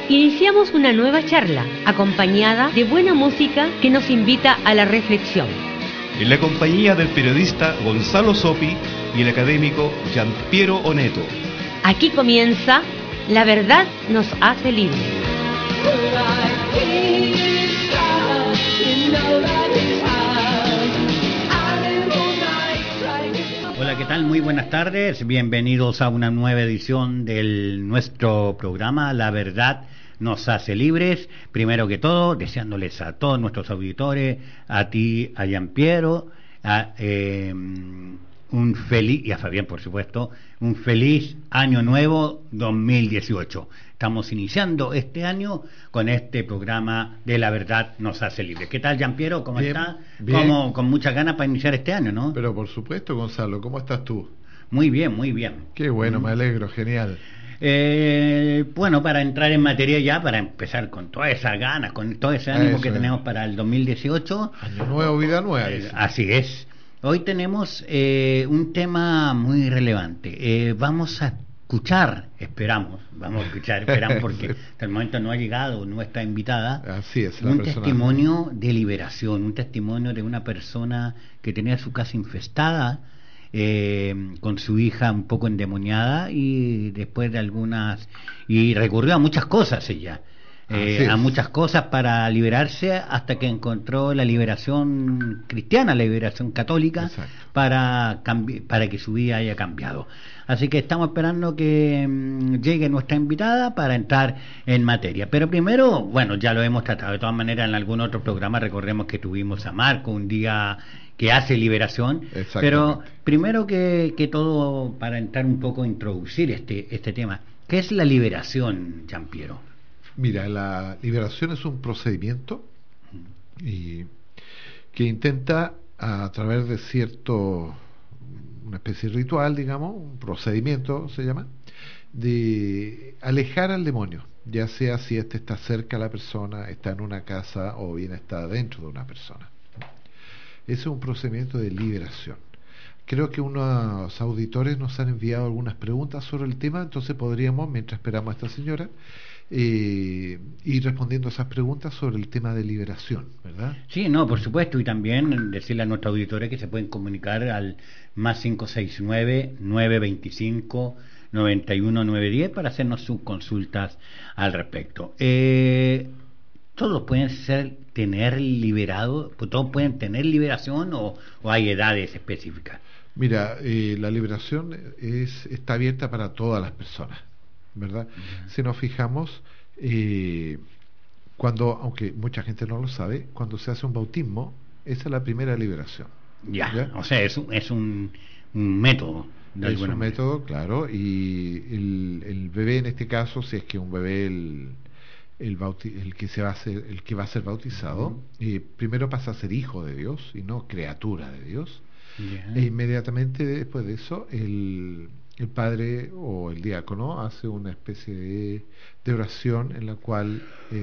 Iniciamos una nueva charla acompañada de buena música que nos invita a la reflexión. En la compañía del periodista Gonzalo Sopi y el académico Giampiero Oneto. Aquí comienza La Verdad Nos Hace Libres. Hola, ¿qué tal? Muy buenas tardes. Bienvenidos a una nueva edición de nuestro programa La Verdad Nos Hace Libres. Primero que todo, deseándoles a todos nuestros auditores, a ti, a Giampiero, un feliz, y a Fabián por supuesto, un feliz año nuevo 2018. Estamos iniciando este año con este programa de La Verdad Nos Hace Libres. ¿Qué tal, Giampiero? ¿Cómo está? Bien. Con muchas ganas para iniciar este año, ¿no? Pero por supuesto, Gonzalo, ¿cómo estás tú? Muy bien, muy bien. Qué bueno, me alegro, genial. Bueno, para entrar en materia ya, para empezar con todas esas ganas, con todo ese ánimo que tenemos para el 2018. Año nuevo, vida nueva. Así es. Hoy tenemos un tema muy relevante. Vamos a esperamos porque hasta el momento no ha llegado nuestra invitada. Así es, un testimonio de liberación, un testimonio de una persona que tenía su casa infestada, con su hija un poco endemoniada, y después de y recurrió a muchas cosas ella. A muchas cosas para liberarse, hasta que encontró la liberación cristiana, la liberación católica. Exacto. para que su vida haya cambiado. Así que estamos esperando que llegue nuestra invitada para entrar en materia. Pero primero, bueno, ya lo hemos tratado de todas maneras en algún otro programa. Recordemos que tuvimos a Marco un día que hace liberación. Pero primero que todo, para entrar un poco a introducir este tema, ¿qué es la liberación, Giampiero? Mira, la liberación es un procedimiento que intenta, a través de una especie de ritual, digamos, un procedimiento se llama, de alejar al demonio, ya sea si este está cerca de la persona, está en una casa o bien está dentro de una persona. Ese es un procedimiento de liberación. Creo que unos auditores nos han enviado algunas preguntas sobre el tema, entonces podríamos, mientras esperamos a esta señora, ir respondiendo a esas preguntas sobre el tema de liberación, ¿verdad? Sí, no, por supuesto, y también decirle a nuestros auditores que se pueden comunicar al más 569-925-91910 para hacernos sus consultas al respecto. ¿Todos pueden tener liberación o hay edades específicas? Mira, la liberación está abierta para todas las personas, ¿verdad? Uh-huh. Si nos fijamos, aunque mucha gente no lo sabe, cuando se hace un bautismo, esa es la primera liberación. ¿Ya? O sea, es un método. Es un método, claro, y el bebé, en este caso, si es que un bebé, el que va a ser bautizado, uh-huh, primero pasa a ser hijo de Dios y no criatura de Dios. Yeah. E inmediatamente después de eso el padre o el diácono hace una especie de oración en la cual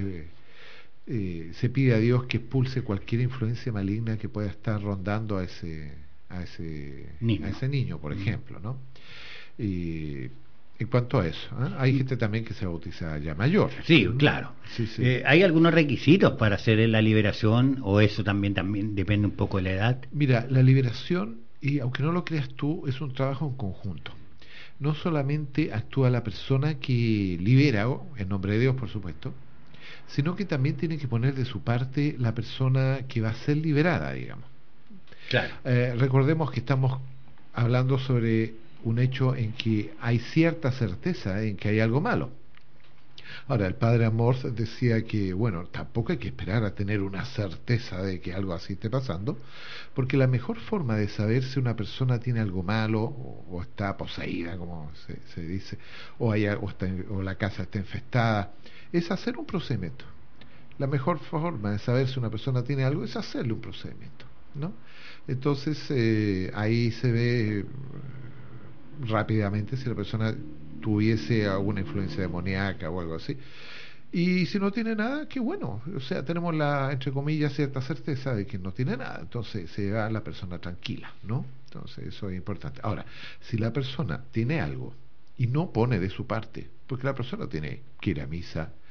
se pide a Dios que expulse cualquier influencia maligna que pueda estar rondando a ese niño, por ejemplo, ¿no? Y en cuanto a eso, hay gente también que se bautiza ya mayor. Sí, claro. Sí. ¿Hay algunos requisitos para hacer la liberación, o eso también depende un poco de la edad? Mira, la liberación, y aunque no lo creas tú, es un trabajo en conjunto. No solamente actúa la persona que libera, en nombre de Dios, por supuesto, sino que también tiene que poner de su parte la persona que va a ser liberada, digamos. Claro. Recordemos que estamos hablando sobre un hecho en que hay cierta certeza en que hay algo malo. Ahora, el padre Amorth decía que, bueno, tampoco hay que esperar a tener una certeza de que algo así esté pasando, porque la mejor forma de saber si una persona tiene algo malo o está poseída, como se dice, o la casa está infestada, es hacer un procedimiento. La mejor forma de saber si una persona tiene algo es hacerle un procedimiento, ¿no? Entonces, ahí se ve rápidamente si la persona tuviese alguna influencia demoníaca o algo así. Y si no tiene nada, qué bueno. O sea, tenemos entre comillas, cierta certeza de que no tiene nada. Entonces se va la persona tranquila, ¿no? Entonces eso es importante. Ahora, si la persona tiene algo y no pone de su parte, porque la persona tiene que ir a misa,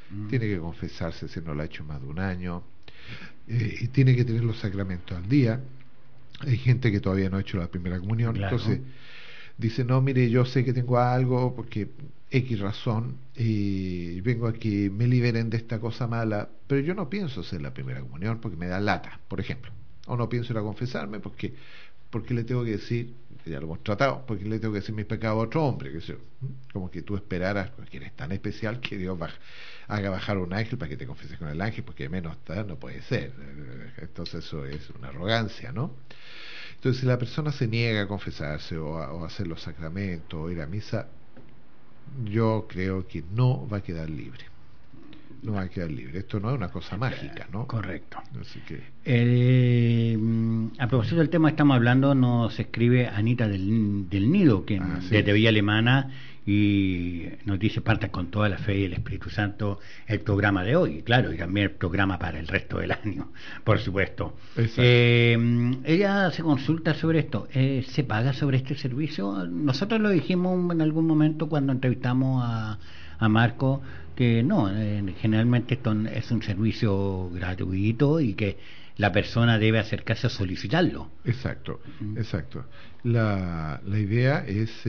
tiene que confesarse si no lo ha hecho más de un año, y tiene que tener los sacramentos al día. Hay gente que todavía no ha hecho la primera comunión, Claro. entonces dice, no, mire, yo sé que tengo algo, porque X razón, y vengo a que me liberen de esta cosa mala, pero yo no pienso hacer la primera comunión porque me da lata, por ejemplo. O no pienso ir a confesarme porque le tengo que decir, ya lo hemos tratado, porque le tengo que decir mis pecados a otro hombre, que como que tú esperaras, porque eres tan especial que Dios haga bajar un ángel para que te confeses con el ángel, porque menos está, no puede ser. Entonces eso es una arrogancia, ¿no? Entonces, si la persona se niega a confesarse o a hacer los sacramentos o ir a misa, yo creo que no va a quedar libre. No va a quedar libre. Esto no es una cosa mágica, ¿no? Correcto. Así que... A propósito del tema que estamos hablando, nos escribe Anita del Nido, que desde Villa Alemana, y nos dice: partan con toda la fe y el Espíritu Santo el programa de hoy, claro, y también el programa para el resto del año, por supuesto. Ella se consulta sobre esto. ¿Se paga sobre este servicio? Nosotros lo dijimos en algún momento cuando entrevistamos a Marco, que no, generalmente esto es un servicio gratuito y que la persona debe acercarse a solicitarlo. Exacto, exacto. La idea es...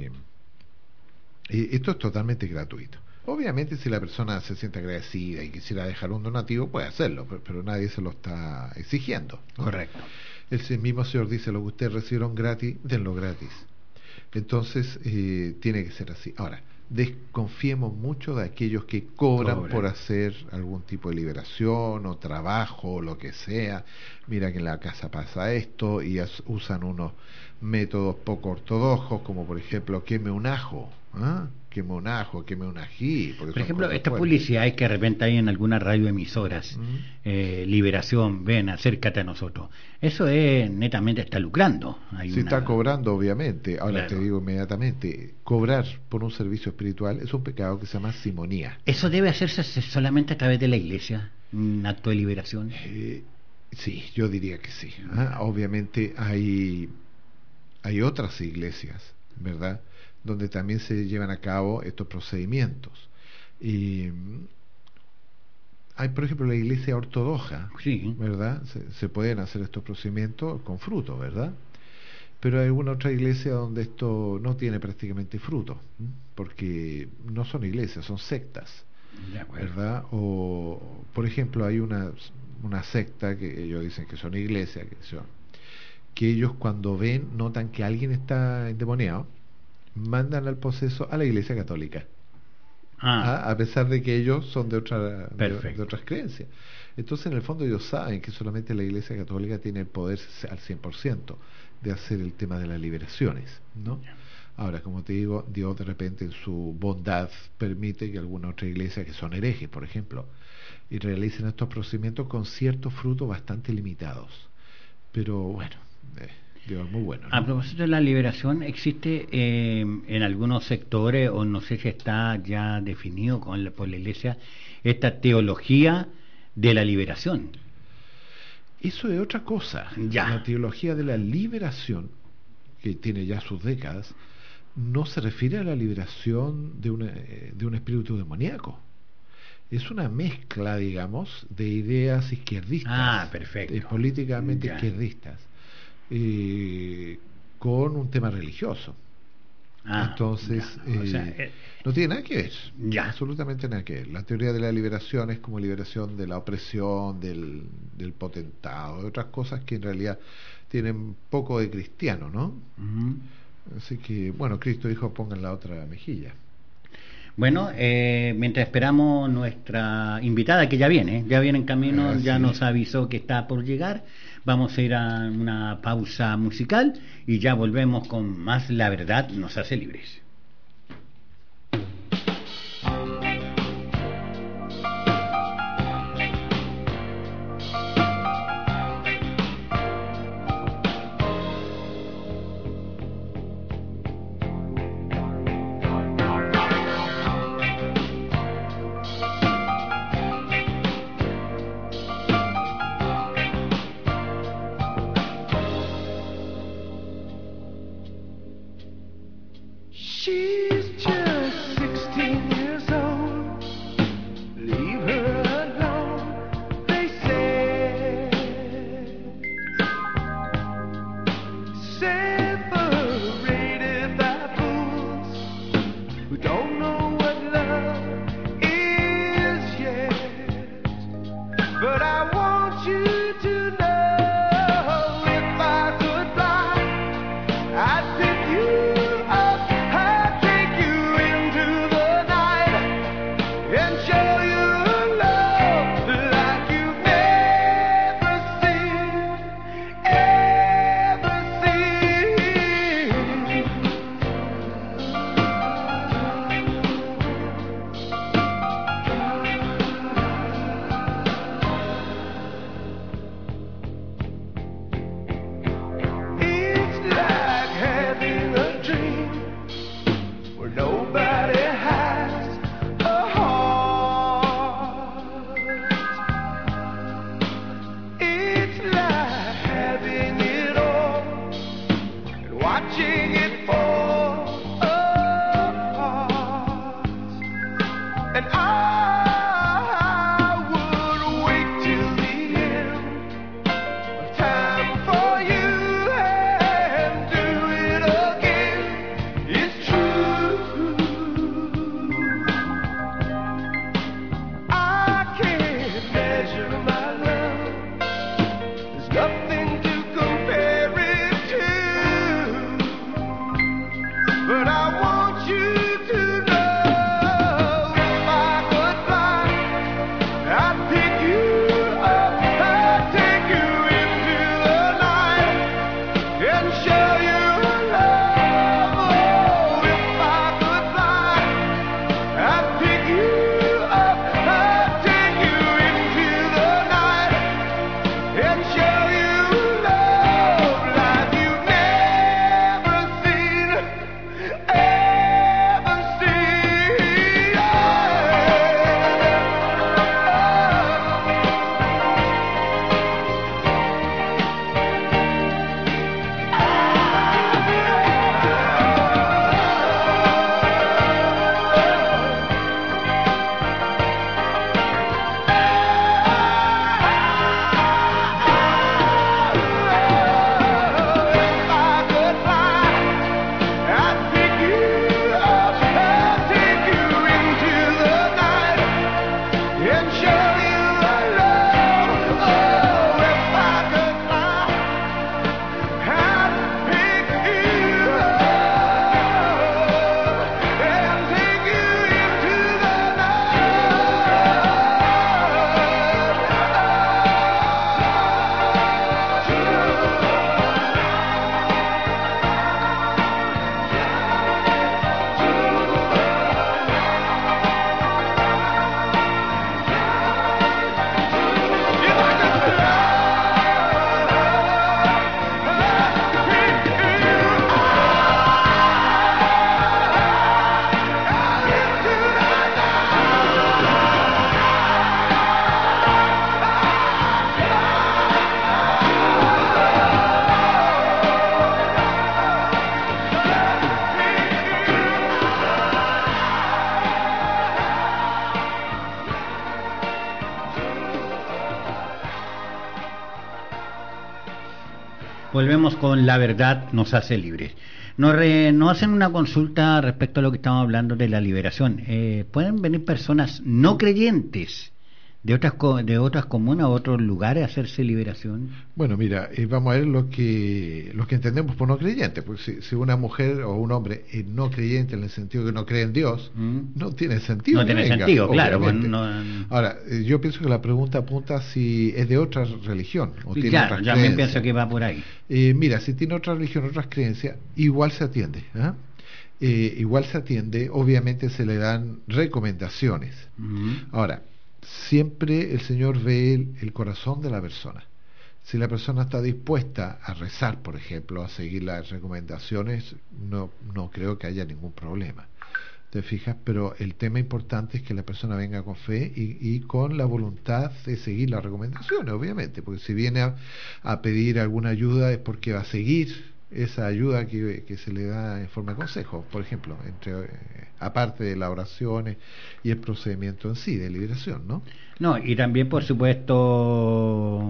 esto es totalmente gratuito. Obviamente, si la persona se siente agradecida y quisiera dejar un donativo, puede hacerlo, pero nadie se lo está exigiendo, ¿no? Correcto. El mismo Señor dice: lo que ustedes recibieron gratis, denlo gratis. Entonces, tiene que ser así. Ahora, desconfiemos mucho de aquellos que cobran por hacer algún tipo de liberación o trabajo o lo que sea. Mira que en la casa pasa esto, y usan unos métodos poco ortodoxos, como por ejemplo, queme un ajo, queme un ajo, queme un ají. Por ejemplo, estas publicidades que de repente hay en algunas radioemisoras, liberación, ven, acércate a nosotros. Eso es netamente, está lucrando. Está cobrando, obviamente. Ahora, claro, te digo inmediatamente, cobrar por un servicio espiritual es un pecado que se llama simonía. ¿Eso debe hacerse solamente a través de la iglesia, un acto de liberación? Sí, yo diría que sí. Obviamente hay otras iglesias, ¿verdad?, donde también se llevan a cabo estos procedimientos. Hay, por ejemplo, la iglesia ortodoxa, sí, ¿verdad? Se pueden hacer estos procedimientos con fruto, ¿verdad? Pero hay alguna otra iglesia donde esto no tiene prácticamente fruto, porque no son iglesias, son sectas, ¿verdad? O, por ejemplo, hay una secta que ellos dicen que son iglesias, que ellos cuando notan que alguien está endemoniado, mandan al poseso a la iglesia católica, a pesar de que ellos son de otras creencias. Entonces, en el fondo, ellos saben que solamente la iglesia católica tiene el poder al 100% de hacer el tema de las liberaciones, ¿no? Ahora, como te digo, Dios de repente en su bondad permite que alguna otra iglesia, que son herejes, por ejemplo, y realicen estos procedimientos con ciertos frutos bastante limitados. Pero bueno, Dios es muy bueno, ¿no? A propósito de la liberación, existe en algunos sectores, o no sé si está ya definido por la iglesia, esta teología de la liberación. Eso es otra cosa. La teología de la liberación, que tiene ya sus décadas, no se refiere a la liberación de un espíritu demoníaco. Es una mezcla, digamos, de ideas izquierdistas, políticamente izquierdistas, con un tema religioso. Entonces, no tiene nada que ver, absolutamente nada que ver. La teoría de la liberación es como liberación de la opresión, del potentado, de otras cosas que en realidad tienen poco de cristiano, ¿no? Así que, bueno, Cristo dijo: pongan la otra mejilla. Bueno, mientras esperamos nuestra invitada, que ya viene en camino, ya nos avisó que está por llegar, vamos a ir a una pausa musical y ya volvemos con más La Verdad Nos Hace Libres. Shh. Volvemos con La Verdad nos hace libres. Nos hacen una consulta respecto a lo que estamos hablando de la liberación. ¿Pueden venir personas no creyentes de otras comunas o otros lugares a hacerse liberación? Bueno, mira, vamos a ver lo que entendemos por no creyente. Porque si una mujer o un hombre es no creyente en el sentido que no cree en Dios, no tiene sentido. No tiene sentido, claro. Ahora, yo pienso que la pregunta apunta si es de otra religión. O tiene claro, otras yo también pienso que va por ahí. Mira, si tiene otra religión, otras creencias, igual se atiende. Igual se atiende, obviamente se le dan recomendaciones. Ahora, siempre el Señor ve el corazón de la persona. Si la persona está dispuesta a rezar, por ejemplo, a seguir las recomendaciones, no creo que haya ningún problema. ¿Te fijas? Pero el tema importante es que la persona venga con fe y con la voluntad de seguir las recomendaciones, obviamente, porque si viene a pedir alguna ayuda es porque va a seguir esa ayuda que se le da en forma de consejo, por ejemplo, aparte de las oraciones y el procedimiento en sí de liberación, ¿no? No, y también por supuesto,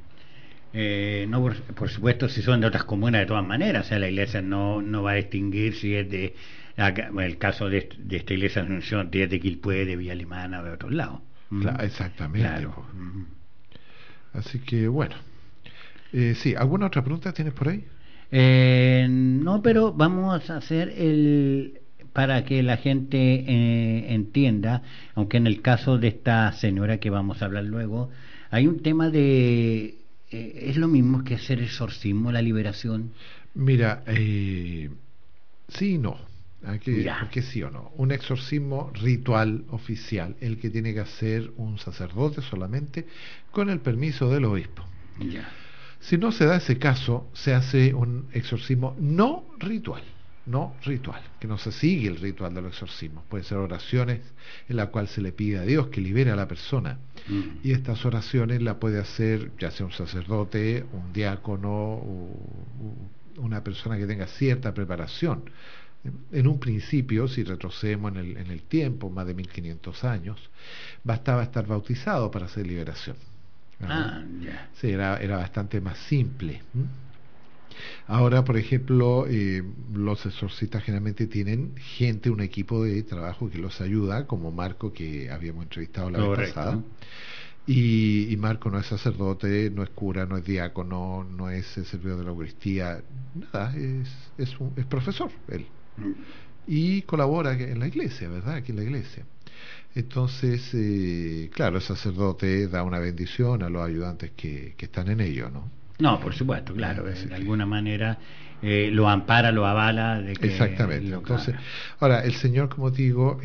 por supuesto si son de otras comunas de todas maneras, o sea, la iglesia no va a distinguir si es de el caso de esta iglesia de Asunción, si es de Quilpué, de Villa Alemana o de otros lados. Claro, exactamente. Claro. Así que bueno, sí, ¿alguna otra pregunta tienes por ahí? No, pero vamos a hacer para que la gente entienda, aunque en el caso de esta señora que vamos a hablar luego, hay un tema de ¿es lo mismo que hacer exorcismo, la liberación? Mira, sí y no. Porque sí o no. Un exorcismo ritual oficial, el que tiene que hacer un sacerdote solamente con el permiso del obispo. Ya. Si no se da ese caso, se hace un exorcismo no ritual, que no se sigue el ritual del exorcismo. Pueden ser oraciones en las cuales se le pide a Dios que libere a la persona. Y estas oraciones las puede hacer ya sea un sacerdote, un diácono o una persona que tenga cierta preparación. En un principio, si retrocedemos en el tiempo, más de 1500 años, bastaba estar bautizado para hacer liberación. Sí, era bastante más simple. Ahora, por ejemplo, los exorcistas generalmente tienen un equipo de trabajo que los ayuda, como Marco, que habíamos entrevistado la vez pasada. Y Marco no es sacerdote, no es cura, no es diácono, no es servidor de la Eucaristía, nada, es profesor él. Y colabora en la iglesia, ¿verdad? Aquí en la iglesia. Entonces, claro, el sacerdote da una bendición a los ayudantes que están en ello, ¿no? No, por supuesto, claro, de alguna manera lo ampara, lo avala. Exactamente. Entonces, ahora, el Señor, como te digo,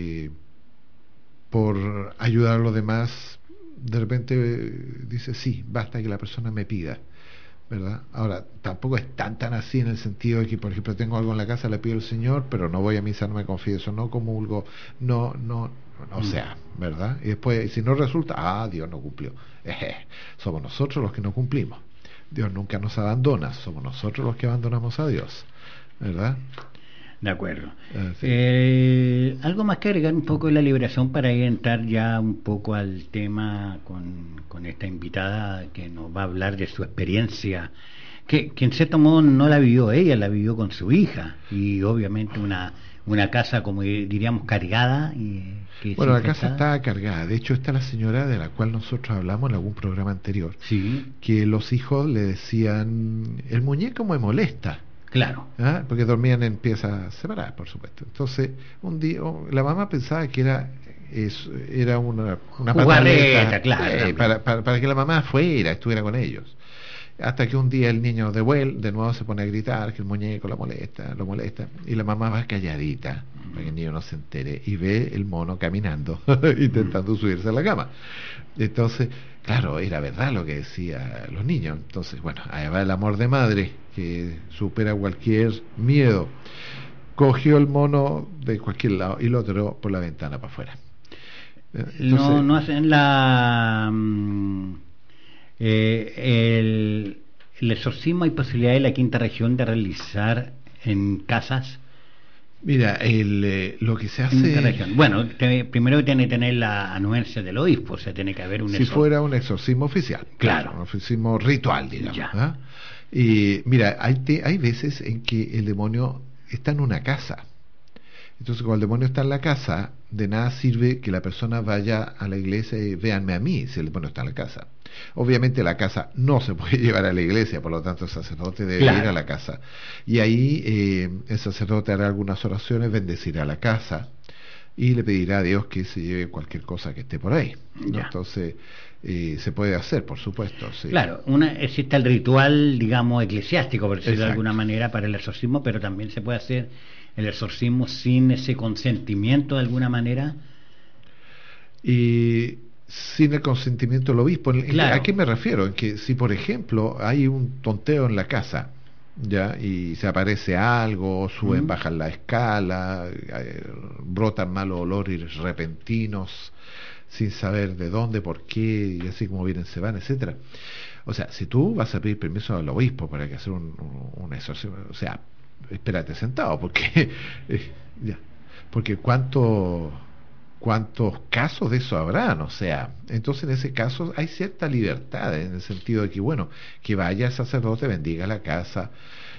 por ayudar a los demás, de repente dice, sí, basta que la persona me pida, ¿verdad? Ahora, tampoco es tan así en el sentido de que, por ejemplo, tengo algo en la casa, le pido al Señor, pero no voy a misa, no me confieso, no comulgo, o sea, ¿verdad? Y después, si no resulta, Dios no cumplió. Somos nosotros los que no cumplimos. Dios nunca nos abandona, somos nosotros los que abandonamos a Dios, ¿verdad? De acuerdo. Sí. Algo más que agregar un poco de la liberación para ir a entrar ya un poco al tema con esta invitada que nos va a hablar de su experiencia, que en cierto modo no la vivió ella, la vivió con su hija, y obviamente una casa, como diríamos, cargada. Bueno, la casa está cargada. De hecho, está la señora de la cual nosotros hablamos en algún programa anterior, que los hijos le decían, el muñeco me molesta. Claro. Porque dormían en piezas separadas, por supuesto. Entonces, un día la mamá pensaba que era una pataleta, claro, para que la mamá estuviera con ellos. Hasta que un día el niño de nuevo se pone a gritar que el muñeco lo molesta, y la mamá va calladita para que el niño no se entere, y ve el mono caminando intentando subirse a la cama. Entonces, claro, era verdad lo que decían los niños. Entonces, bueno, ahí va el amor de madre que supera cualquier miedo. Cogió el mono de cualquier lado y lo tiró por la ventana para afuera. Entonces, no hacen el exorcismo. ¿Hay posibilidad de la quinta región de realizar en casas? Mira, lo que se hace... Bueno, primero tiene que tener la anuencia del obispo, o sea, tiene que haber un si fuera un exorcismo oficial, claro, un exorcismo ritual, digamos. Mira, hay veces en que el demonio está en una casa. Entonces, cuando el demonio está en la casa, de nada sirve que la persona vaya a la iglesia y véanme a mí si el demonio está en la casa. Obviamente la casa no se puede llevar a la iglesia, por lo tanto el sacerdote debe ir a la casa. Y ahí el sacerdote hará algunas oraciones, bendecirá la casa y le pedirá a Dios que se lleve cualquier cosa que esté por ahí, ¿no? Entonces se puede hacer, por supuesto. Sí. Claro, existe el ritual, digamos, eclesiástico, por decirlo de alguna manera, para el exorcismo, pero también se puede hacer el exorcismo sin ese consentimiento de alguna manera. Y sin el consentimiento del obispo. Claro. ¿A qué me refiero? En que si, por ejemplo, hay un tonteo en la casa, ya, y se aparece algo, suben, bajan la escala, brotan malos olores repentinos, sin saber de dónde, por qué, y así como vienen se van, etcétera. O sea, si tú vas a pedir permiso al obispo para que hacer un exorcismo, o sea, espérate sentado, porque ya, porque cuántos casos de eso habrán, o sea, entonces en ese caso hay cierta libertad, en el sentido de que, bueno, que vaya el sacerdote, bendiga la casa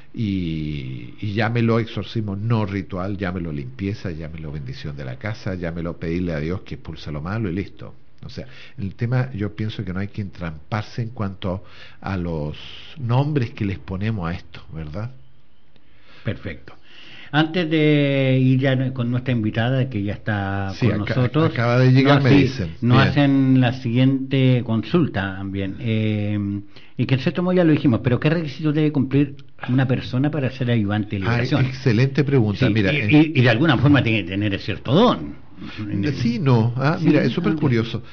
y llámelo exorcismo no ritual, llámelo limpieza, llámelo bendición de la casa, llámelo pedirle a Dios que expulse lo malo y listo. O sea, el tema, yo pienso que no hay que entramparse en cuanto a los nombres que les ponemos a esto, ¿verdad? Perfecto. Antes de ir ya con nuestra invitada, que ya está con nosotros, acaba de llegar, me dicen. Nos hacen la siguiente consulta también. Y que en cierto modo ya lo dijimos, pero ¿qué requisitos debe cumplir una persona para ser ayudante de liberación? Excelente pregunta. Sí, mira, y de alguna forma tiene que tener cierto don. Sí, no. Mira, es súper curioso.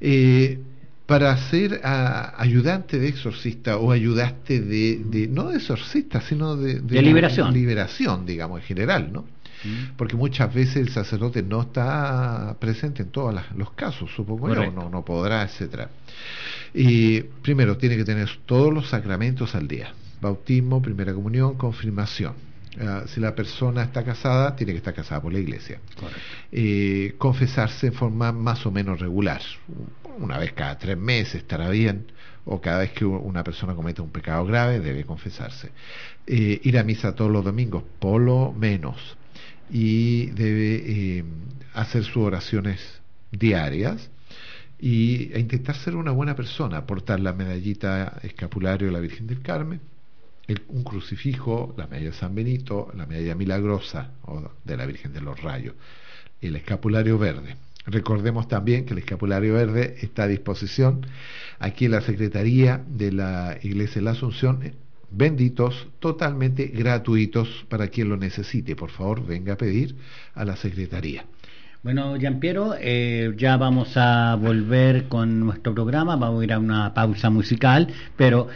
Para ser ayudante de exorcista o ayudante de no de exorcista, sino de liberación, digamos, en general, ¿no? Porque muchas veces el sacerdote no está presente en todos los casos, supongo yo, no podrá, etcétera. Y primero tiene que tener todos los sacramentos al día: bautismo, primera comunión, confirmación. Si la persona está casada, tiene que estar casada por la iglesia. Confesarse en forma más o menos regular, una vez cada 3 meses estará bien, o cada vez que una persona cometa un pecado grave debe confesarse. Ir a misa todos los domingos, por lo menos, y debe hacer sus oraciones diarias e intentar ser una buena persona, portar la medallita escapulario de la Virgen del Carmen, un crucifijo, la medalla de San Benito, la medalla milagrosa o de la Virgen de los Rayos, el escapulario verde. Recordemos también que el escapulario verde está a disposición aquí en la Secretaría de la Iglesia de la Asunción, benditos, totalmente gratuitos para quien lo necesite. Por favor, venga a pedir a la Secretaría. Bueno, Gianpiero, ya vamos a volver con nuestro programa, vamos a ir a una pausa musical, pero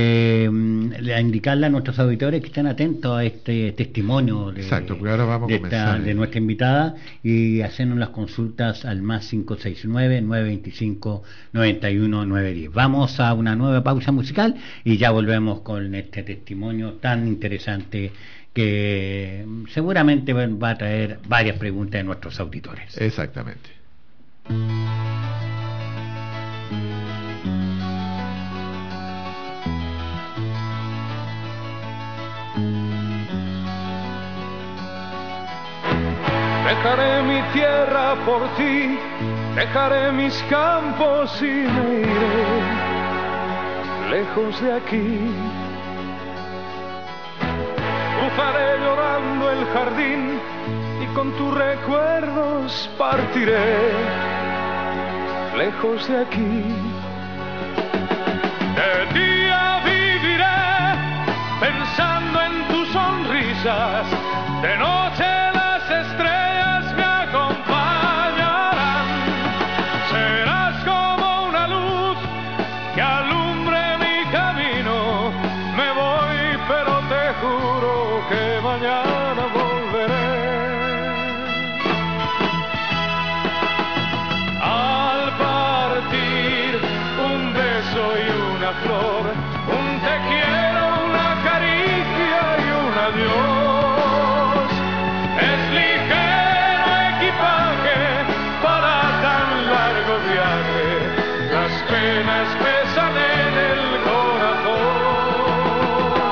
a indicarle a nuestros auditores que estén atentos a este testimonio Exacto, porque ahora vamos a comenzar de nuestra invitada y hacernos las consultas al más 569-925-91-910. Vamos a una nueva pausa musical y ya volvemos con este testimonio tan interesante que seguramente va a traer varias preguntas de nuestros auditores. Exactamente. Dejaré mi tierra por ti, dejaré mis campos y me iré lejos de aquí. Cruzaré llorando el jardín y con tus recuerdos partiré lejos de aquí. De día viviré pensando en tus sonrisas, de noche las estrellas me acompañarán. Serás como una luz que alumbre mi camino. Me voy, pero te juro que mañana volveré. Al partir, un beso y una flor, un te quiero, una caricia y un adiós. Es ligero equipaje para tan largo viaje, las penas pesan en el corazón.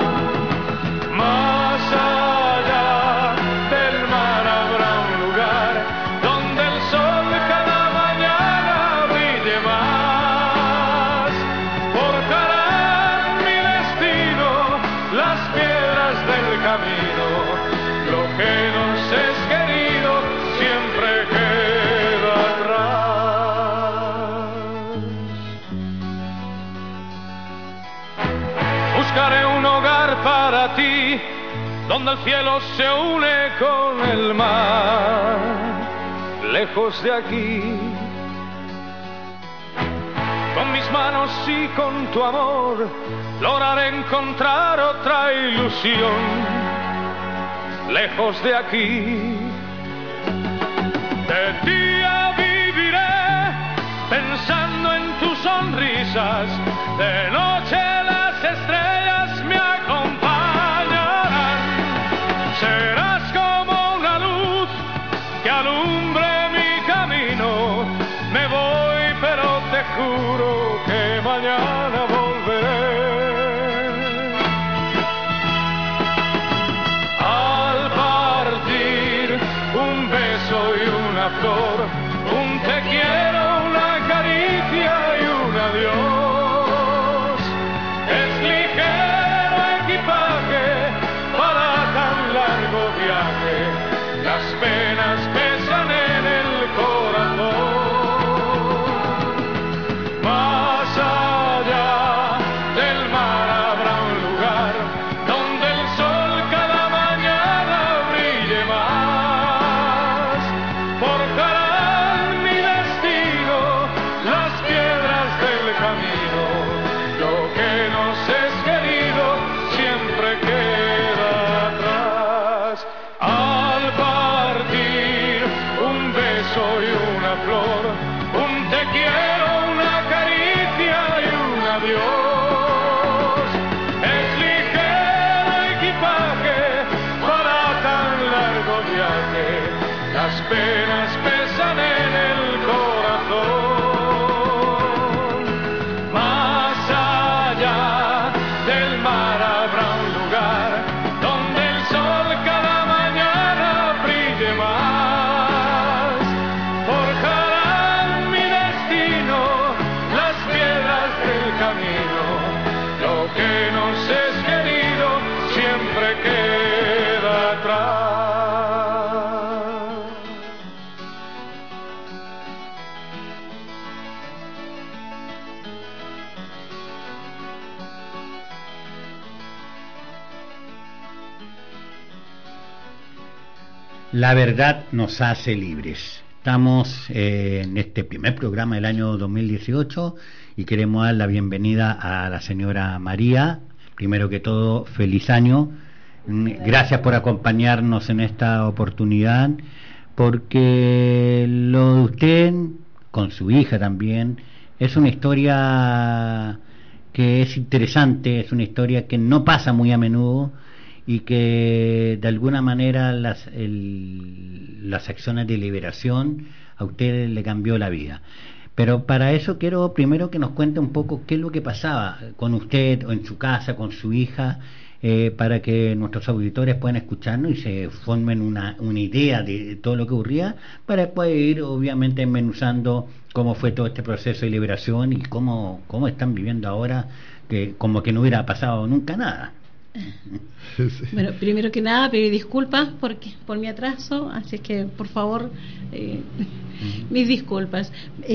donde el cielo se une con el mar, lejos de aquí. Con mis manos y con tu amor lograré encontrar otra ilusión, lejos de aquí. De día viviré pensando en tus sonrisas, de noche las estrellas me acompañarán. Serás como una luz que alumbre mi camino. Me voy, pero te juro que mañana volveré. Al partir, un beso y una flor, un te quiero, una caricia y un adiós. Es ligero equipaje para tan largo viaje, las penas pesan en el corazón. Más allá del mar habrá un lugar donde el sol cada mañana brille más. Forjarán mi destino las piedras del camino. Lo que nos es querido siempre queda atrás. Al partir, un beso y una flor, un te quiero, una caricia y un adiós. Es ligero equipaje para tan largo viaje, las penas pesan en el corazón. Más allá del mar habrá un lugar donde el sol cada mañana brille más. Forjarán mi destino las piedras del camino. Lo que nos es querido siempre queda atrás. La verdad nos hace libres. Estamos en este primer programa del año 2018 y queremos dar la bienvenida a la señora María. Primero que todo, feliz año. Gracias por acompañarnos en esta oportunidad, porque lo de usted, con su hija también, es una historia que es interesante, es una historia que no pasa muy a menudo y que de alguna manera las acciones de liberación a usted le cambió la vida. Pero para eso quiero primero que nos cuente un poco qué es lo que pasaba con usted o en su casa, con su hija, para que nuestros auditores puedan escucharnos y se formen una idea de todo lo que ocurría, para después ir obviamente enmenuzando cómo fue todo este proceso de liberación y cómo están viviendo ahora, que como que no hubiera pasado nunca nada. Sí. Bueno, primero que nada pedir disculpas por mi atraso, así que por favor mis disculpas.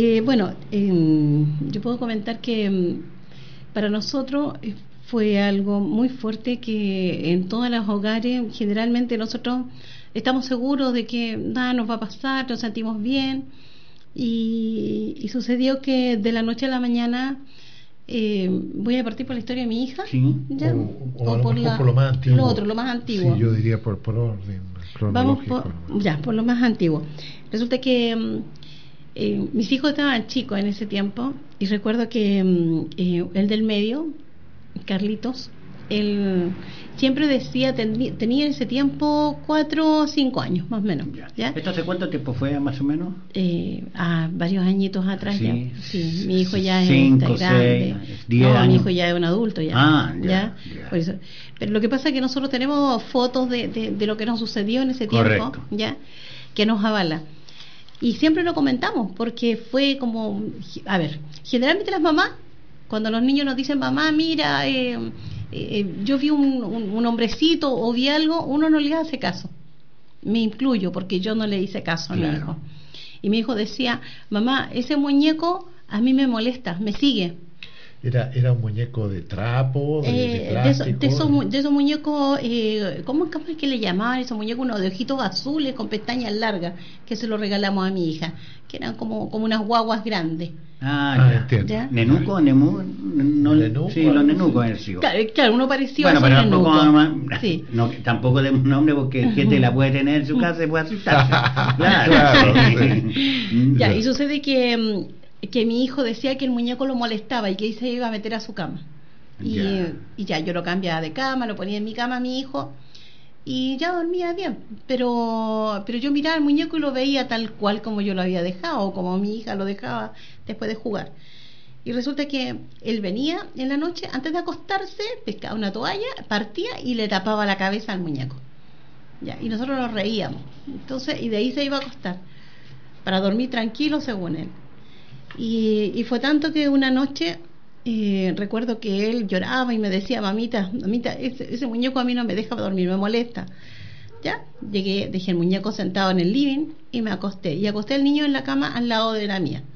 Yo puedo comentar que para nosotros fue algo muy fuerte, que en todos los hogares generalmente nosotros estamos seguros de que nada nos va a pasar, nos sentimos bien, y sucedió que de la noche a la mañana voy a partir por la historia de mi hija. Sí. ¿Ya? O por lo más antiguo. Lo más antiguo. Sí, yo diría por orden cronológico. Por lo más antiguo. Resulta que mis hijos estaban chicos en ese tiempo, y recuerdo que el del medio, Carlitos, él siempre decía, tenía en ese tiempo 4 o 5 años más o menos. ¿Ya? ¿Esto hace cuánto tiempo fue más o menos? Varios añitos atrás. Sí. Ya. Sí, mi hijo ya 5, es grande. 6, 10 años. Mi hijo ya es un adulto ya. Ya. Por eso. Pero lo que pasa es que nosotros tenemos fotos de lo que nos sucedió en ese tiempo. Correcto. Ya, que nos avala. Y siempre lo comentamos, porque fue como, a ver, generalmente las mamás, cuando los niños nos dicen, mamá, mira, yo vi un hombrecito o vi algo, uno no le hace caso. Me incluyo, porque yo no le hice caso a mi hijo. Y mi hijo decía, mamá, ese muñeco a mí me molesta, me sigue. ¿Era un muñeco de trapo, de plástico? De esos muñecos, ¿cómo es que le llamaban esos muñecos? Unos de ojitos azules con pestañas largas, que se los regalamos a mi hija, que eran como unas guaguas grandes. Ya. Entiendo. ¿Ya? ¿Nenuco? ¿Nenuco? Sí, los nenucos han sido. Claro, uno pareció Bueno, a pero esos nenucos. sí. Tampoco de un nombre porque gente la puede tener en su casa y puede asustarse. Claro. Sí. Ya, y sucede que mi hijo decía que el muñeco lo molestaba y que ahí se iba a meter a su cama. Y ya yo lo cambiaba de cama, lo ponía en mi cama a mi hijo y ya dormía bien. Pero yo miraba al muñeco y lo veía tal cual como yo lo había dejado, o como mi hija lo dejaba después de jugar. Y resulta que él venía en la noche, antes de acostarse, pescaba una toalla, partía y le tapaba la cabeza al muñeco. Ya, y nosotros nos reíamos. Entonces, y de ahí se iba a acostar, para dormir tranquilo según él. Y fue tanto que una noche recuerdo que él lloraba y me decía, mamita, ese muñeco a mí no me deja dormir, me molesta. Ya, llegué, dejé el muñeco sentado en el living y me acosté. Y acosté al niño en la cama al lado de la mía.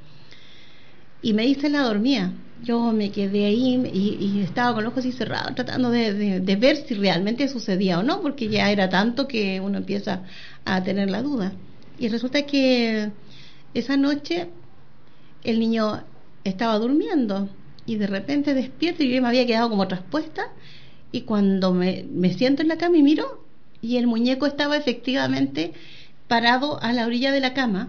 Y me hice la dormía. Yo me quedé ahí y estaba con los ojos así cerrados, tratando de ver si realmente sucedía o no, porque ya era tanto que uno empieza a tener la duda. Y resulta que esa noche el niño estaba durmiendo y de repente despierto y yo me había quedado como traspuesta y cuando me siento en la cama y miro y el muñeco estaba efectivamente parado a la orilla de la cama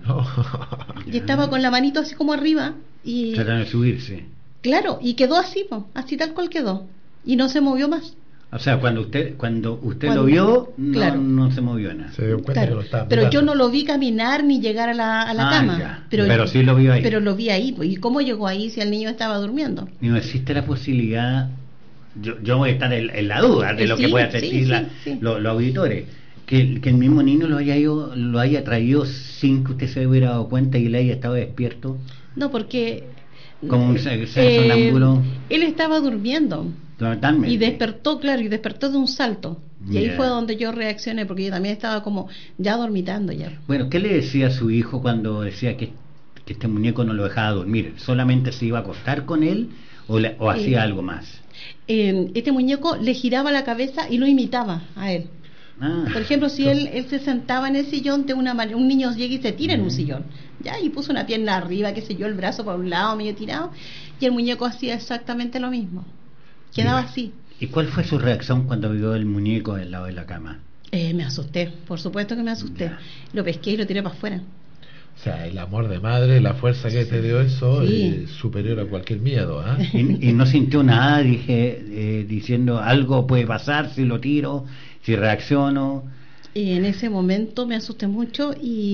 y estaba con la manito así como arriba y tratando de subirse. Claro, y quedó así, así tal cual quedó y no se movió más. O sea, cuando usted lo vio, claro, no se movió nada. Se dio cuenta, claro, que lo estaba pero mirando. yo no lo vi caminar ni llegar a la cama. Ya. Pero sí lo vio ahí. Pero lo vi ahí. Pues, ¿y cómo llegó ahí si el niño estaba durmiendo? Y no existe la posibilidad, yo voy a estar en la duda de lo que puedan sentir los auditores, que el mismo niño lo haya traído sin que usted se hubiera dado cuenta y le haya estado despierto. No, porque como un sonámbulo. Él estaba durmiendo. Totalmente. Y despertó de un salto. Y ahí fue donde yo reaccioné, porque yo también estaba como ya dormitando ya. Bueno, ¿qué le decía a su hijo cuando decía que este muñeco no lo dejaba dormir? ¿Solamente se iba a acostar con él o hacía algo más? Este muñeco le giraba la cabeza y lo imitaba a él. Por ejemplo, si él se sentaba en el sillón, un niño llega y se tira en un sillón, ya, y puso una pierna arriba, qué sé yo, el brazo por un lado, medio tirado, y el muñeco hacía exactamente lo mismo. Quedaba así. ¿Y cuál fue su reacción cuando vio el muñeco al lado de la cama? Me asusté, por supuesto que me asusté. Lo pesqué y lo tiré para afuera. O sea, el amor de madre, la fuerza que te dio eso, es superior a cualquier miedo. Y no sintió nada, diciendo algo puede pasar si lo tiro, si reacciono. Y en ese momento me asusté mucho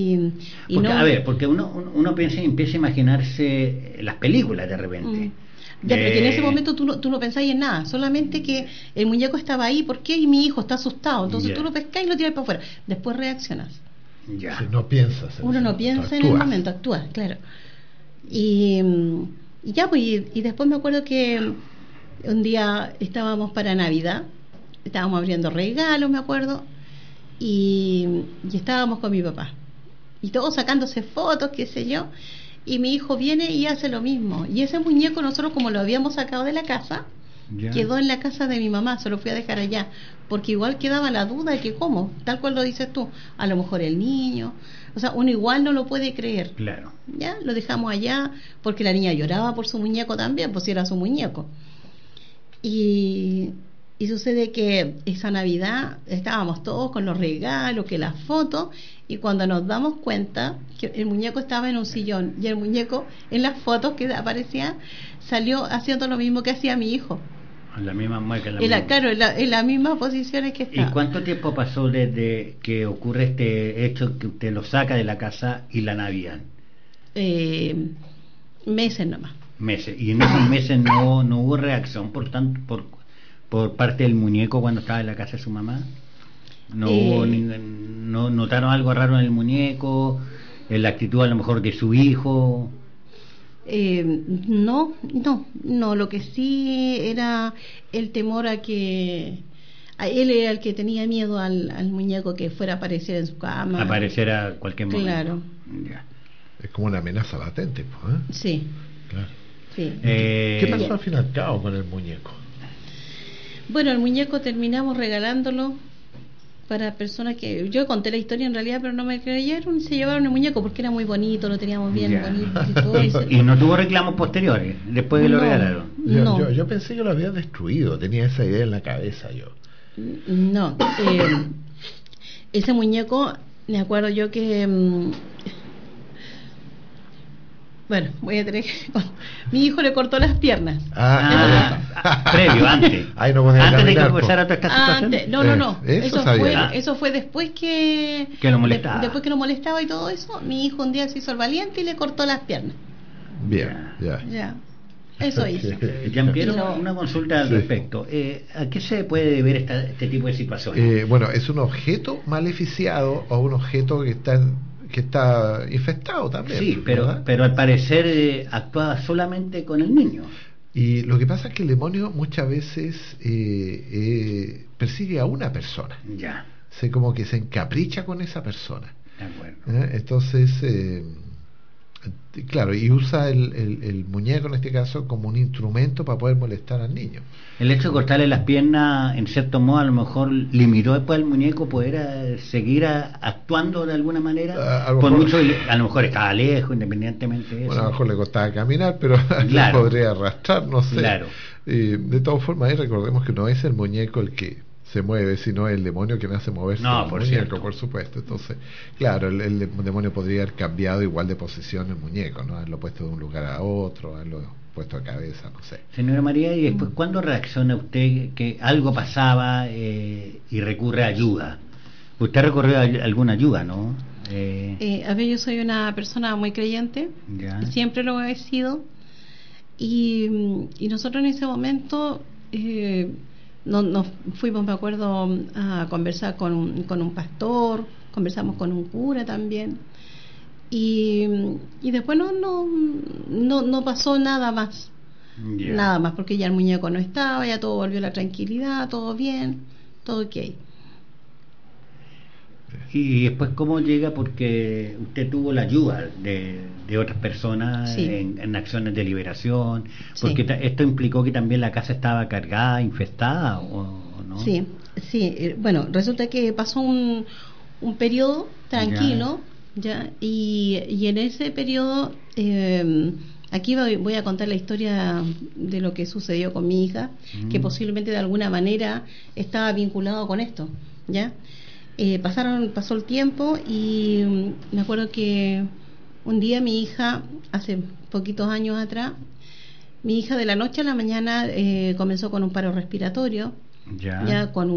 porque uno piensa y empieza a imaginarse las películas de repente. Ya, pero que en ese momento tú no pensás en nada, solamente que el muñeco estaba ahí, ¿por qué? Y mi hijo está asustado, entonces tú lo pescás y lo tiras para afuera, después reaccionas. Ya. Si no piensas. Uno no piensa en el momento, actúa, claro. Y ya, pues, y después me acuerdo que un día estábamos para Navidad, estábamos abriendo regalos, me acuerdo, y estábamos con mi papá, y todos sacándose fotos, qué sé yo. Y mi hijo viene y hace lo mismo. Y ese muñeco nosotros, como lo habíamos sacado de la casa, quedó en la casa de mi mamá, se lo fui a dejar allá, porque igual quedaba la duda de que cómo, tal cual lo dices tú, a lo mejor el niño, o sea, uno igual no lo puede creer. Claro. Ya, lo dejamos allá, porque la niña lloraba por su muñeco también, pues si era su muñeco. Y sucede que esa Navidad estábamos todos con los regalos, que las fotos, y cuando nos damos cuenta que el muñeco estaba en un sillón y el muñeco en las fotos que aparecía salió haciendo lo mismo que hacía mi hijo. En la misma mueca, claro, en las mismas posiciones que estaba. ¿Y cuánto tiempo pasó desde que ocurre este hecho que usted lo saca de la casa y la Navidad? Meses nomás. Meses. ¿Y en esos meses no hubo reacción por parte del muñeco cuando estaba en la casa de su mamá? ¿No notaron algo raro en el muñeco? ¿En la actitud a lo mejor de su hijo? No, lo que sí era el temor a que él era el que tenía miedo al muñeco que fuera a aparecer en su cama. Aparecer a cualquier momento. Claro. Ya. Es como una amenaza latente, pues, Sí. Claro. Sí. ¿Qué pasó al fin y al cabo con el muñeco? Bueno, el muñeco terminamos regalándolo para personas que... Yo conté la historia en realidad, pero no me creyeron y se llevaron el muñeco porque era muy bonito, lo teníamos bien Ya. bonito y todo. Y no tuvo reclamos posteriores después que lo No. regalaron. No. Yo pensé que lo habían destruido, tenía esa idea en la cabeza yo. No. Ese muñeco, me acuerdo yo que... bueno, voy a tener que... Mi hijo le cortó las piernas. Previo, antes. Ahí no podía Antes de que caminar, empezara toda esta situación. Antes, no. Eso sabía. Eso fue después que lo molestaba. Después que lo molestaba y todo eso, mi hijo un día se hizo el valiente y le cortó las piernas. Bien, ya. Ya. Eso hizo. Jean-Pierre, Y lo- una consulta al Sí. respecto. ¿A qué se puede deber este tipo de situaciones? Bueno, ¿es un objeto maleficiado o un objeto que está infestado también? Sí, ¿verdad? pero al parecer actuaba solamente con el niño. Y lo que pasa es que el demonio muchas veces persigue a una persona. Ya, Como que se encapricha con esa persona. de acuerdo. Entonces, claro, y usa el muñeco en este caso como un instrumento para poder molestar al niño. El hecho de cortarle las piernas, en cierto modo, a lo mejor limitó después al muñeco poder seguir actuando de alguna manera. A lo Por mejor- mucho, a lo mejor estaba lejos, independientemente de eso. Bueno, a lo mejor le costaba caminar, pero Claro. le podría arrastrar, no sé. Claro. De todas formas, ahí recordemos que no es el muñeco el que se mueve, sino el demonio que hace moverse. No, el por muñeco, cierto. por supuesto. Entonces, claro, el demonio podría haber cambiado igual de posición el muñeco, ¿no? Haberlo puesto de un lugar a otro, haberlo puesto de cabeza, no sé. Señora María, y después, ¿cuándo reacciona usted que algo pasaba y recurre a ayuda? Usted recurrió a alguna ayuda, ¿no? a ver, yo soy una persona muy creyente, Ya. siempre lo he sido, y nosotros en ese momento nos fuimos, me acuerdo, a conversar con un pastor, conversamos con un cura también, y después no pasó nada más. Ya. Nada más, porque ya el muñeco no estaba, ya todo volvió a la tranquilidad, todo bien, todo ok. Y después, ¿cómo llega? Porque usted tuvo la ayuda de otras personas Sí. en acciones de liberación, Sí. porque esto implicó que también la casa estaba cargada, infestada, ¿o no? Sí, bueno, resulta que pasó un periodo tranquilo, ya, y en ese periodo, aquí voy a contar la historia de lo que sucedió con mi hija, que posiblemente de alguna manera estaba vinculado con esto, ¿ya? Pasó el tiempo y me acuerdo que un día mi hija, hace poquitos años atrás, mi hija de la noche a la mañana comenzó con un paro respiratorio, ya con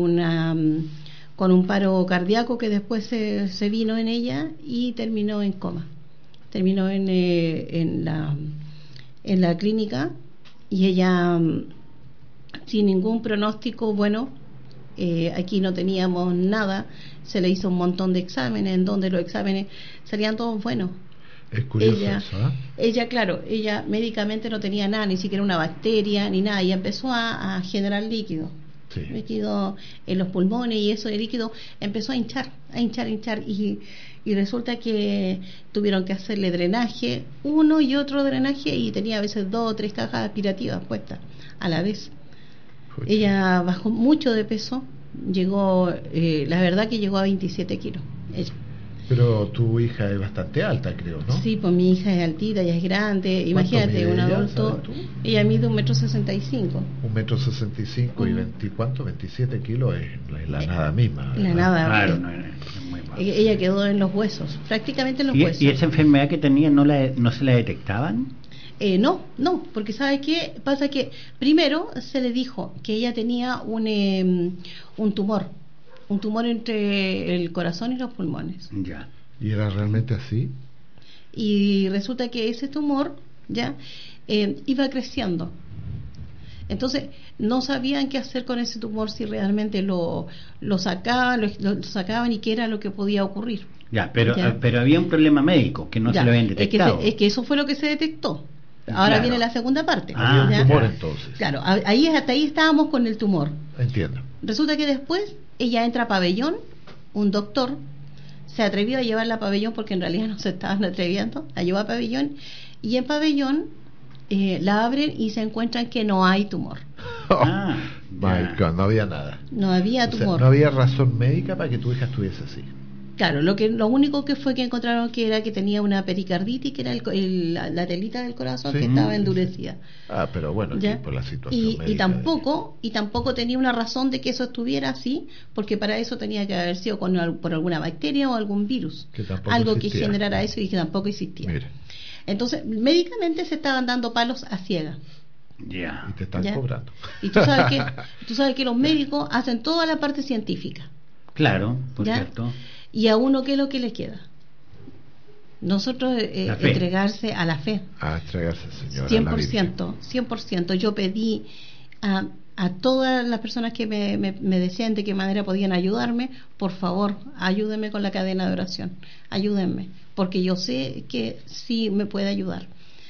un paro cardíaco que después se vino en ella y terminó en coma. Terminó en la clínica y ella, sin ningún pronóstico bueno, aquí no teníamos nada, se le hizo un montón de exámenes, en donde los exámenes salían todos buenos. Es curioso Ella, eso, ella médicamente no tenía nada, ni siquiera una bacteria, ni nada, y empezó a generar líquido. Sí. Líquido en los pulmones, y eso de líquido empezó a hinchar, y resulta que tuvieron que hacerle drenaje, uno y otro drenaje, y tenía a veces 2 o 3 cajas aspirativas puestas a la vez. Pucha. Ella bajó mucho de peso, llegó, la verdad que llegó a 27 kilos. Ella. Pero tu hija es bastante alta, creo, ¿no? Sí, pues mi hija es altita, ella es grande. Imagínate, mide un ella, adulto. sabes tú? Ella mide 1,65 m. 1,65 m y 20, ¿cuánto? 27 kilos es la nada misma. La ¿verdad? nada. Claro, no es muy bajo. Ella quedó en los huesos, prácticamente en los huesos. ¿Y esa enfermedad que tenía no se la detectaban? No, porque ¿sabe qué? Pasa que primero se le dijo que ella tenía un tumor entre el corazón y los pulmones. Ya. ¿Y era realmente así? Y resulta que ese tumor ya iba creciendo. Entonces no sabían qué hacer con ese tumor, si realmente lo sacaban y qué era lo que podía ocurrir. Ya, pero Ya. pero había un problema médico que no Ya, se lo habían es detectado. es que eso fue lo que se detectó. Ahora Claro. viene la segunda parte. Ah, Había ¿ya? un tumor entonces. Claro, hasta ahí estábamos con el tumor. Entiendo. Resulta que después ella entra a pabellón, un doctor se atrevió a llevarla a pabellón porque en realidad no se estaban atreviendo, la llevó a pabellón, y en pabellón la abren y se encuentran que no hay tumor. Ah, My ya. God, no había nada. No había O sea, tumor. no había razón médica para que tu hija estuviese así. Claro, lo único que fue que encontraron que era que tenía una pericarditis, que era la telita del corazón Sí, que estaba sí, endurecida. Ah, pero bueno, aquí ¿Ya? por la situación Y médica. tampoco tenía una razón de que eso estuviera así, porque para eso tenía que haber sido por alguna bacteria o algún virus, Que tampoco algo existía. que generara eso y que tampoco existía. Mira, Entonces, médicamente se estaban dando palos a ciegas. Ya. y te están ¿Ya? cobrando. Y tú sabes que los médicos hacen toda la parte científica. Claro, por ¿Ya? cierto. ¿Y a uno qué es lo que le queda? Nosotros La fe. entregarse a la fe. A entregarse, señora. a la Virgen. 100%. Yo pedí a todas las personas que me decían de qué manera podían ayudarme, por favor, ayúdenme con la cadena de oración, ayúdenme, porque yo sé que sí me puede ayudar.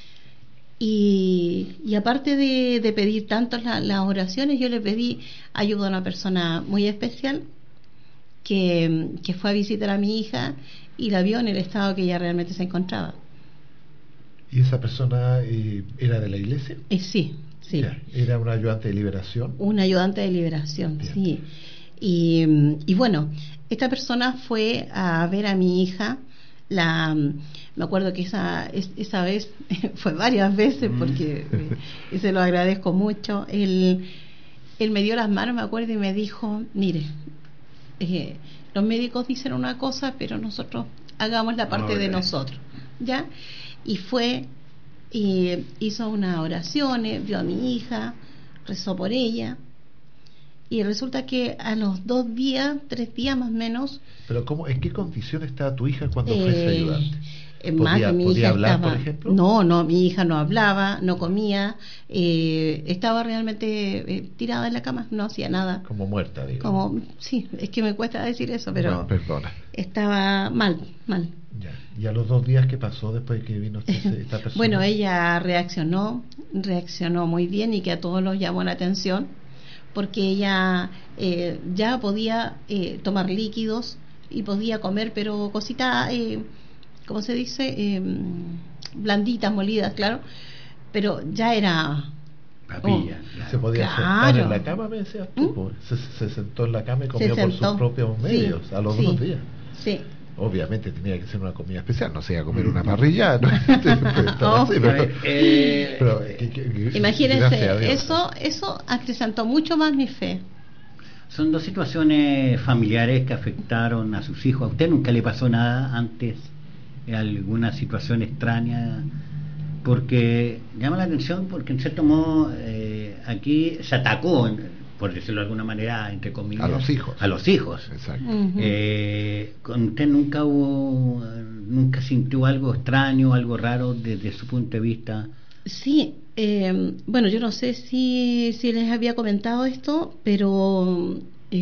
Y aparte de pedir tanto las oraciones, yo le pedí ayuda a una persona muy especial que fue a visitar a mi hija y la vio en el estado que ella realmente se encontraba. ¿Y esa persona era de la iglesia? Sí. Ya, ¿era un ayudante de liberación? Un ayudante de liberación, Bien. sí. Y bueno, esta persona fue a ver a mi hija. Me acuerdo que esa vez fue varias veces porque y se lo agradezco mucho. Él me dio las manos, me acuerdo, y me dijo, mire, los médicos dicen una cosa, pero nosotros hagamos la parte de nosotros, ¿ya? Y fue, hizo unas oraciones, vio a mi hija, rezó por ella, y resulta que a los 2 días, 3 días más o menos. ¿Pero cómo, en qué condición estaba tu hija cuando fue ese ayudante? Más que mi ¿Podía hija hablar, estaba, por ejemplo? No, mi hija no hablaba, no comía, estaba realmente tirada en la cama, no hacía nada. Como muerta, digo. Sí, es que me cuesta decir eso, pero No, perdona. estaba mal. Ya. ¿Y a los 2 días qué pasó después de que vino esta persona? Bueno, ella reaccionó muy bien y que a todos los llamó la atención, porque ella ya podía tomar líquidos y podía comer, pero cositas, ¿cómo se dice? Blanditas, molidas, claro, pero ya era... Papilla. ¿Y se podía Claro. sentar en la cama, me decías tú? Pues. Se sentó en la cama y comió por sentó. sus propios Sí, medios a los sí. 2 días. Sí. Obviamente tenía que ser una comida especial, no se iba a comer una parrilla, ¿no? Imagínense, gracias a Dios. eso acrecentó mucho más mi fe. Son 2 situaciones familiares que afectaron a sus hijos. ¿A usted nunca le pasó nada antes? ¿Alguna situación extraña? Porque llama la atención porque en cierto modo aquí se atacó, por decirlo de alguna manera, entre comillas, A los hijos. A los hijos. Exacto. ¿Con usted nunca sintió algo extraño, algo raro desde su punto de vista? Sí, bueno, yo no sé si les había comentado esto, pero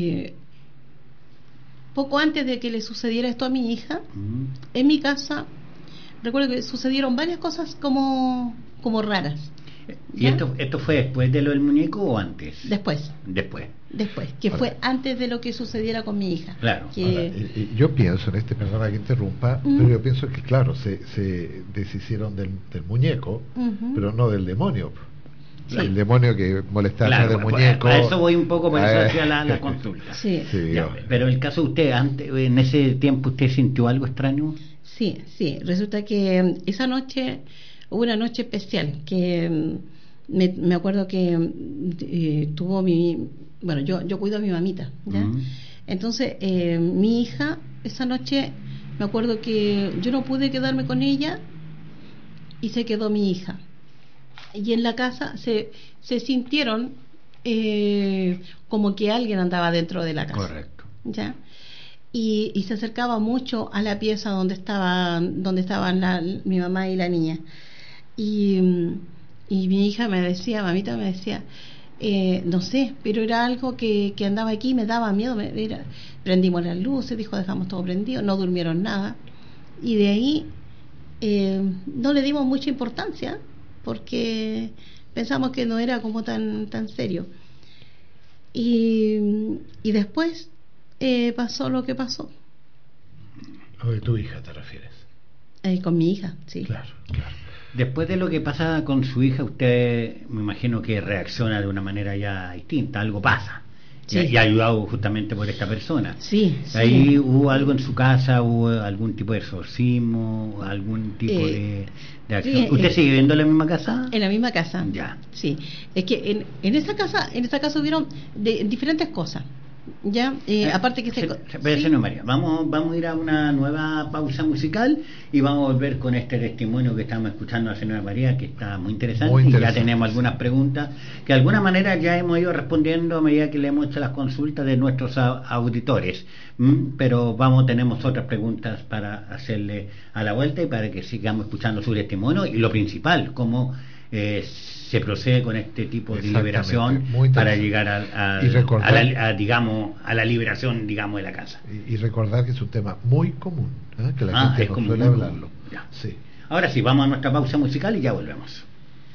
poco antes de que le sucediera esto a mi hija, en mi casa, recuerdo que sucedieron varias cosas como raras. ¿Y ¿Ya? esto fue después de lo del muñeco o antes? Después, que fue antes de lo que sucediera con mi hija. Claro. Que, Ahora, yo pienso en perdona que interrumpa, pero yo pienso que claro, se deshicieron del muñeco, pero no del demonio. Sí. El demonio que molestaba Claro, del bueno, muñeco. a eso voy un poco, por eso hacía la consulta. sí. Sí, Ya, yo- pero el caso de usted, antes, en ese tiempo, ¿usted sintió algo extraño? Sí, resulta que esa noche hubo una noche especial que me acuerdo que tuvo bueno, yo cuido a mi mamita, ¿ya? Entonces mi hija esa noche me acuerdo que yo no pude quedarme con ella y se quedó mi hija, y en la casa se sintieron como que alguien andaba dentro de la casa. Correcto. ¿Ya? Y se acercaba mucho a la pieza donde estaban mi mamá y la niña. Y mi hija mamita me decía, no sé, pero era algo que andaba aquí, me daba miedo. Prendimos las luces, dejamos todo prendido, no durmieron nada. Y de ahí no le dimos mucha importancia porque pensamos que no era como tan serio. Y después pasó lo que pasó. ¿O de tu hija te refieres? Con mi hija, sí. Claro. Después de lo que pasa con su hija, usted me imagino que reacciona de una manera ya distinta, algo pasa. Sí. Y ha ayudado justamente por esta persona. Sí, Ahí sí. hubo algo en su casa, hubo algún tipo de exorcismo, algún tipo de acción. sí, ¿Usted sigue viviendo en la misma casa? En la misma casa. Ya. Sí. Es que en esa casa hubieron diferentes cosas. Ya, aparte que Espérese, sí. no, María. Vamos a ir a una nueva pausa musical y vamos a volver con este testimonio que estamos escuchando a la señora María, que está muy interesante, Muy y ya interesante, tenemos sí. algunas preguntas que de alguna manera ya hemos ido respondiendo a medida que le hemos hecho las consultas de nuestros auditores. Pero tenemos otras preguntas para hacerle a la vuelta y para que sigamos escuchando su testimonio y lo principal, cómo se procede con este tipo de liberación Muy para interesante. llegar Y recordar- a la liberación, digamos, de la casa. Y recordar que es un tema muy común, que la Ah, gente es no como suele muy hablarlo. común. Ya. Sí. Ahora sí, vamos a nuestra pausa musical y ya volvemos.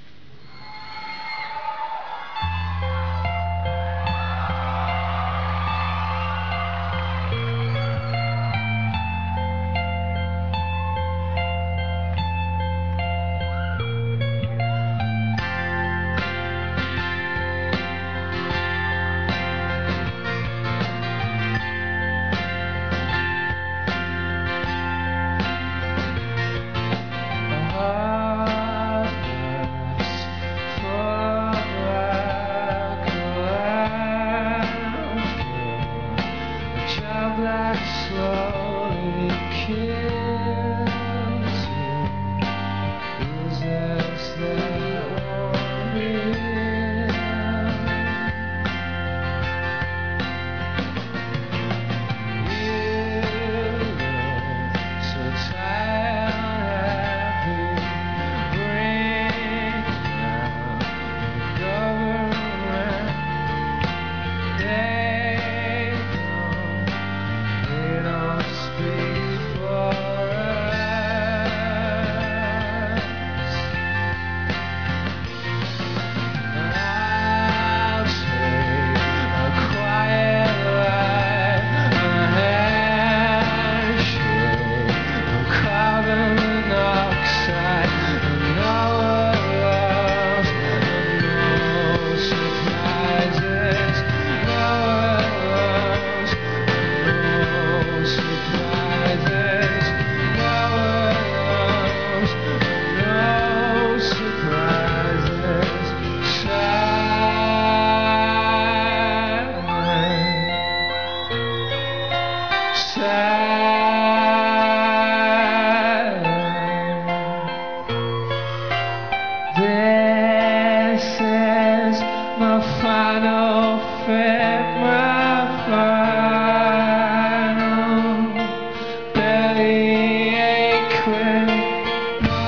This is my final fit, my final belly ache with no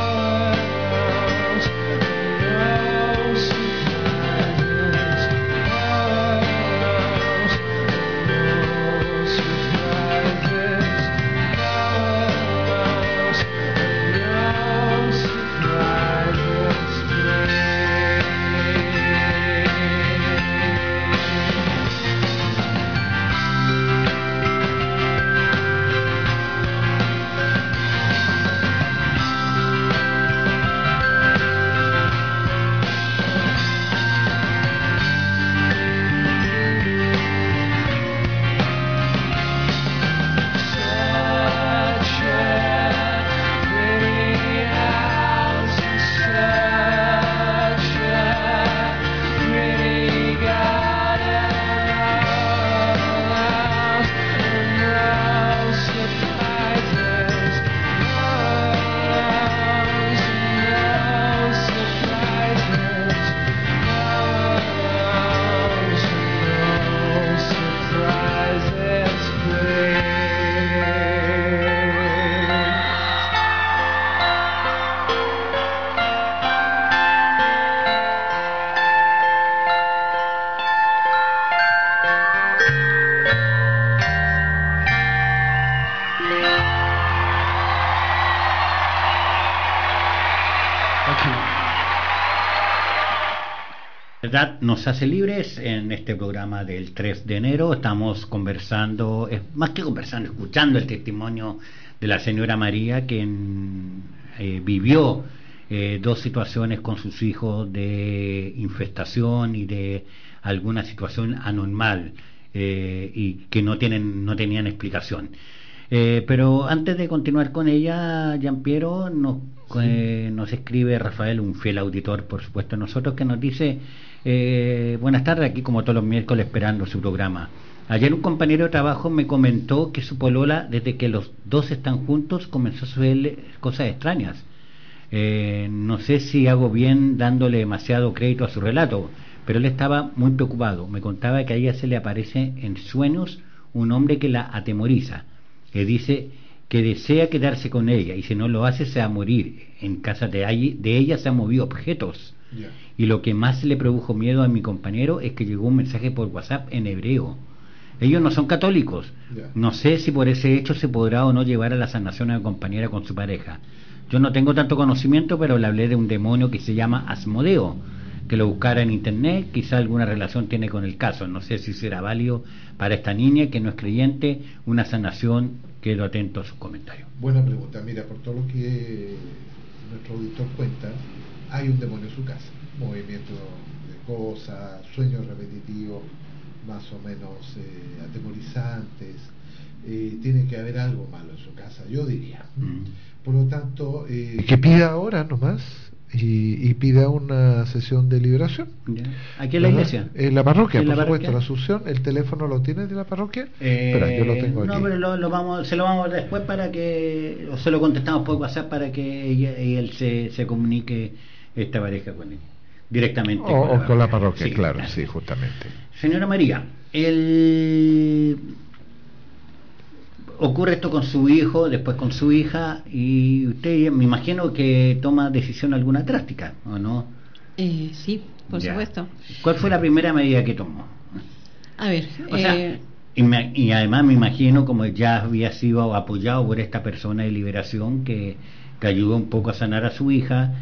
surprises, no surprises, no surprises, please. Such a pretty house, such a pretty garden, no surprises, no surprises, no surprises, please. ¿Verdad? Nos hace libres en este programa del 3 de enero. Estamos conversando, más que conversando, escuchando el testimonio de la señora María, quien vivió 2 situaciones con sus hijos de infestación y de alguna situación anormal, y que no tenían explicación. Pero antes de continuar con ella, Giampiero, nos escribe Rafael, un fiel auditor, por supuesto, a nosotros, que nos dice: buenas tardes, aquí como todos los miércoles esperando su programa. Ayer un compañero de trabajo me comentó que su polola, desde que los dos están juntos, comenzó a sucederle cosas extrañas. No sé si hago bien dándole demasiado crédito a su relato, pero él estaba muy preocupado. Me contaba que a ella se le aparece en sueños un hombre que la atemoriza, que dice que desea quedarse con ella, y si no lo hace se va a morir. En casa de ella se han movido objetos. Yeah. Y lo que más le produjo miedo a mi compañero es que llegó un mensaje por WhatsApp en hebreo. Ellos no son católicos. Yeah. No sé si por ese hecho se podrá o no llevar a la sanación a la compañera con su pareja. Yo no tengo tanto conocimiento, pero le hablé de un demonio que se llama Asmodeo, que lo buscara en internet. Quizá alguna relación tiene con el caso. No sé si será válido para esta niña que no es creyente una sanación. Quedo atento a sus comentarios. Buena pregunta. Mira, por todo lo que nuestro auditor cuenta, hay un demonio en su casa. Movimiento de cosas, sueños repetitivos, más o menos atemorizantes. Tiene que haber algo malo en su casa, yo diría. Por lo tanto, que pida ahora nomás y pida una sesión de liberación. ¿Ya? ¿Aquí en la iglesia? En la parroquia, ¿En la por parroquia? supuesto, la Asunción. ¿El teléfono lo tiene de la parroquia? Espera, yo lo tengo aquí. No, pero se lo vamos a ver después para que, o se lo contestamos por WhatsApp para que él se comunique esta pareja con él directamente. O con la parroquia, sí, claro, sí, justamente. Señora María, ocurre esto con su hijo, después con su hija, y usted me imagino que toma decisión alguna drástica, ¿o no? Sí, por supuesto. ¿Cuál fue la primera medida que tomó? A ver, O sea, y además me imagino, como ya había sido apoyado por esta persona de liberación que ayudó un poco a sanar a su hija,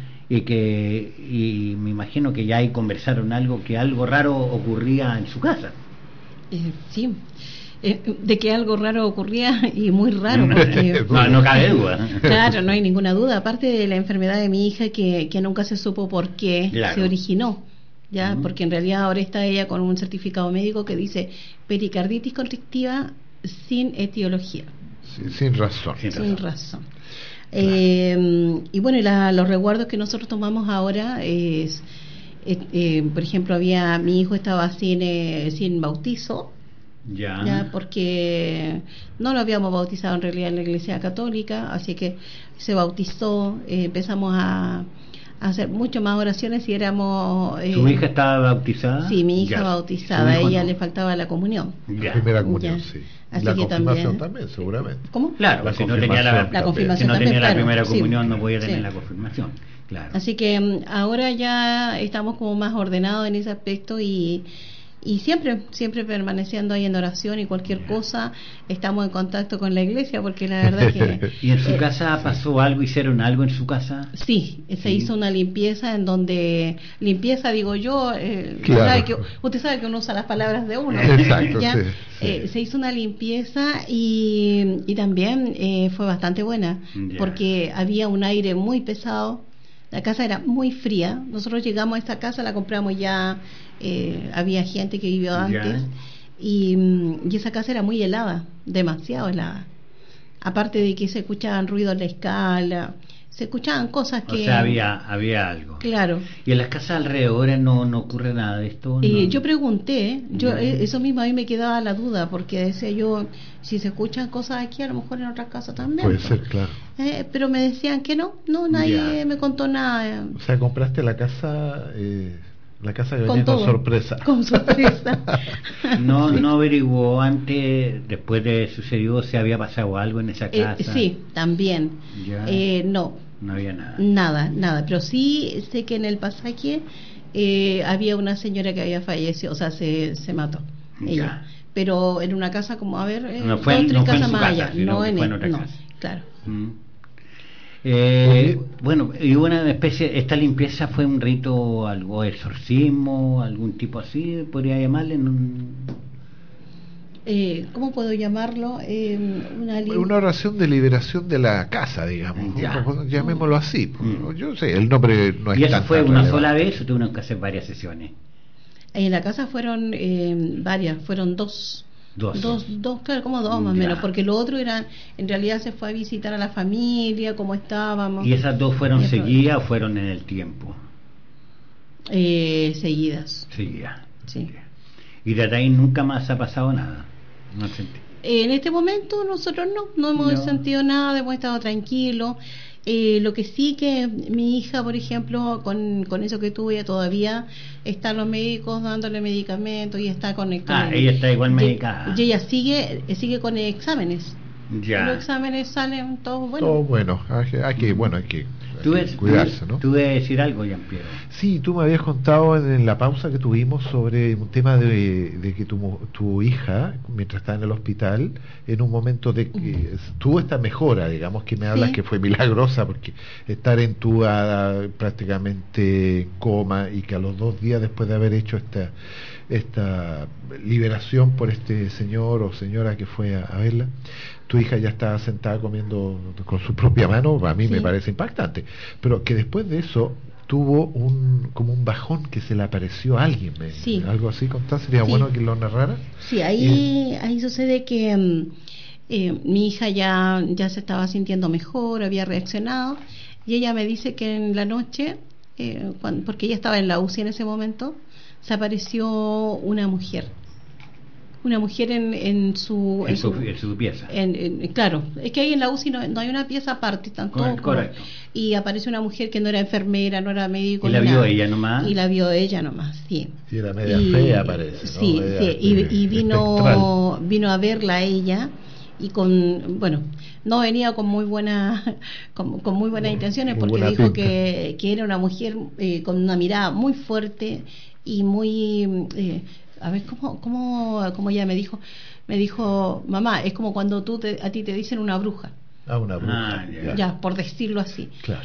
y me imagino que ya ahí conversaron algo raro ocurría en su casa. Sí. De que algo raro ocurría, y muy raro, porque no cabe duda. claro, no hay ninguna duda, aparte de la enfermedad de mi hija que nunca se supo por qué se originó, ya, porque en realidad ahora está ella con un certificado médico que dice pericarditis constrictiva sin etiología, sin razón. Sin razón. Claro. Y bueno, los resguardos que nosotros tomamos ahora es, por ejemplo, mi hijo estaba sin bautizo. Ya, porque no lo habíamos bautizado en realidad en la Iglesia Católica, así que se bautizó, empezamos a hacer mucho más oraciones y éramos... ¿Su hija estaba bautizada? Sí, mi hija bautizada, a ella le faltaba la comunión. La primera comunión, sí. Así la que confirmación también, seguramente. ¿Cómo? Claro, si no tenía la confirmación si no también, tenía la claro, primera sí. comunión no podía tener la confirmación, claro. Así que ahora ya estamos como más ordenados en ese aspecto y siempre permaneciendo ahí en oración, y cualquier cosa estamos en contacto con la iglesia, porque la verdad que... ¿Y en su casa pasó algo? ¿Hicieron algo en su casa? Sí, se hizo una limpieza en donde... Limpieza, digo yo, claro. usted sabe que uno usa las palabras de uno. Exacto, ¿ya? Sí. Se hizo una limpieza y también fue bastante buena, porque había un aire muy pesado, la casa era muy fría. Nosotros llegamos a esta casa, la compramos ya... había gente que vivió antes y esa casa era muy helada, demasiado helada, aparte de que se escuchaban ruidos en la escala, se escuchaban cosas que... O sea, había algo. Claro. ¿Y en las casas alrededor no ocurre nada de esto? Yo pregunté, eso mismo a mí me quedaba la duda, porque decía yo, si se escuchan cosas aquí, a lo mejor en otras casas también. Puede ser, claro. Pero me decían que no, nadie me contó nada. O sea, compraste la casa... La casa que venía con sorpresa. Con sorpresa. No averiguó antes, después de sucedió, si había pasado algo en esa casa. Sí, también. No había nada. Nada. Pero sí sé que en el pasaje había una señora que había fallecido, o sea, se mató. Ella. Pero en una casa como, no fue en casas más casa, allá. No fue en otra no, casa. Claro. Bueno, y una especie, esta limpieza fue un rito, algo exorcismo, algún tipo así, podría llamarle. ¿cómo puedo llamarlo? Una oración de liberación de la casa, digamos. Ya. Llamémoslo así. Yo sé, el nombre no es ¿Y eso tan fue una relevante. sola vez o tuvieron que hacer varias sesiones? En la casa fueron varias, fueron dos. Dos. Claro, como dos más o Ya. menos, porque lo otro era, en realidad se fue a visitar a la familia, cómo estábamos. ¿Y esas dos fueron Y eso- seguidas o fueron en el tiempo? Seguidas, Seguidas. sí. Y de ahí nunca más ha pasado nada. No sentí. En este momento nosotros no hemos No. sentido nada, hemos estado tranquilos. Lo que sí que mi hija, por ejemplo, con eso que tuve, todavía están los médicos dándole medicamentos y está conectada. Ella está igual medicada. Y ella sigue con exámenes. Ya. Los exámenes salen todos buenos. Todo bueno. Hay que Tú cuidarse, ¿no? Tú debes decir algo, Jean-Pierre. Sí, tú me habías contado en la pausa que tuvimos sobre un tema de que tu hija, mientras estaba en el hospital, en un momento de que tuvo esta mejora, digamos, que me hablas Sí. que fue milagrosa, porque estar entubada, prácticamente en coma, y que a los 2 días después de haber hecho esta liberación por este señor o señora que fue a verla, tu hija ya estaba sentada comiendo con su propia mano. A mí Sí. me parece impactante, pero que después de eso tuvo como un bajón, que se le apareció a alguien, Sí. algo así. Contá, sería Sí. bueno que lo narrara. Sí, ahí sucede que mi hija ya se estaba sintiendo mejor, había reaccionado, y ella me dice que en la noche, porque ella estaba en la UCI en ese momento, se apareció una mujer en su En su pieza. claro, es que ahí en la UCI no hay una pieza aparte, están todos como- Correcto. y aparece una mujer que no era enfermera, no era médico, Y la ni vio nada. ella nomás. Y la vio ella nomás, sí. Y era media fea, parece, ¿no? Sí, Media, sí, y espectral. vino a verla a ella, y no venía con muy buena con muy buenas intenciones, muy porque buena dijo pinta. que era una mujer con una mirada muy fuerte y muy a ver cómo ella me dijo, mamá, es como cuando a ti te dicen una bruja, Una bruja. ya, por decirlo así. Claro.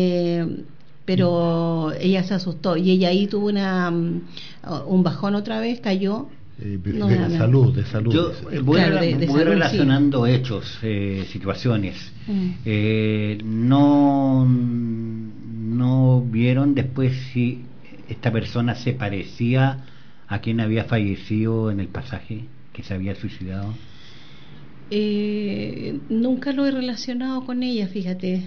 Pero ella se asustó y ella ahí tuvo un bajón otra vez, cayó. De salud. Yo dice. voy, Claro, de voy salud, relacionando hechos, situaciones. No vieron después si esta persona se parecía a quien había fallecido en el pasaje, que se había suicidado. Nunca lo he relacionado con ella, fíjate.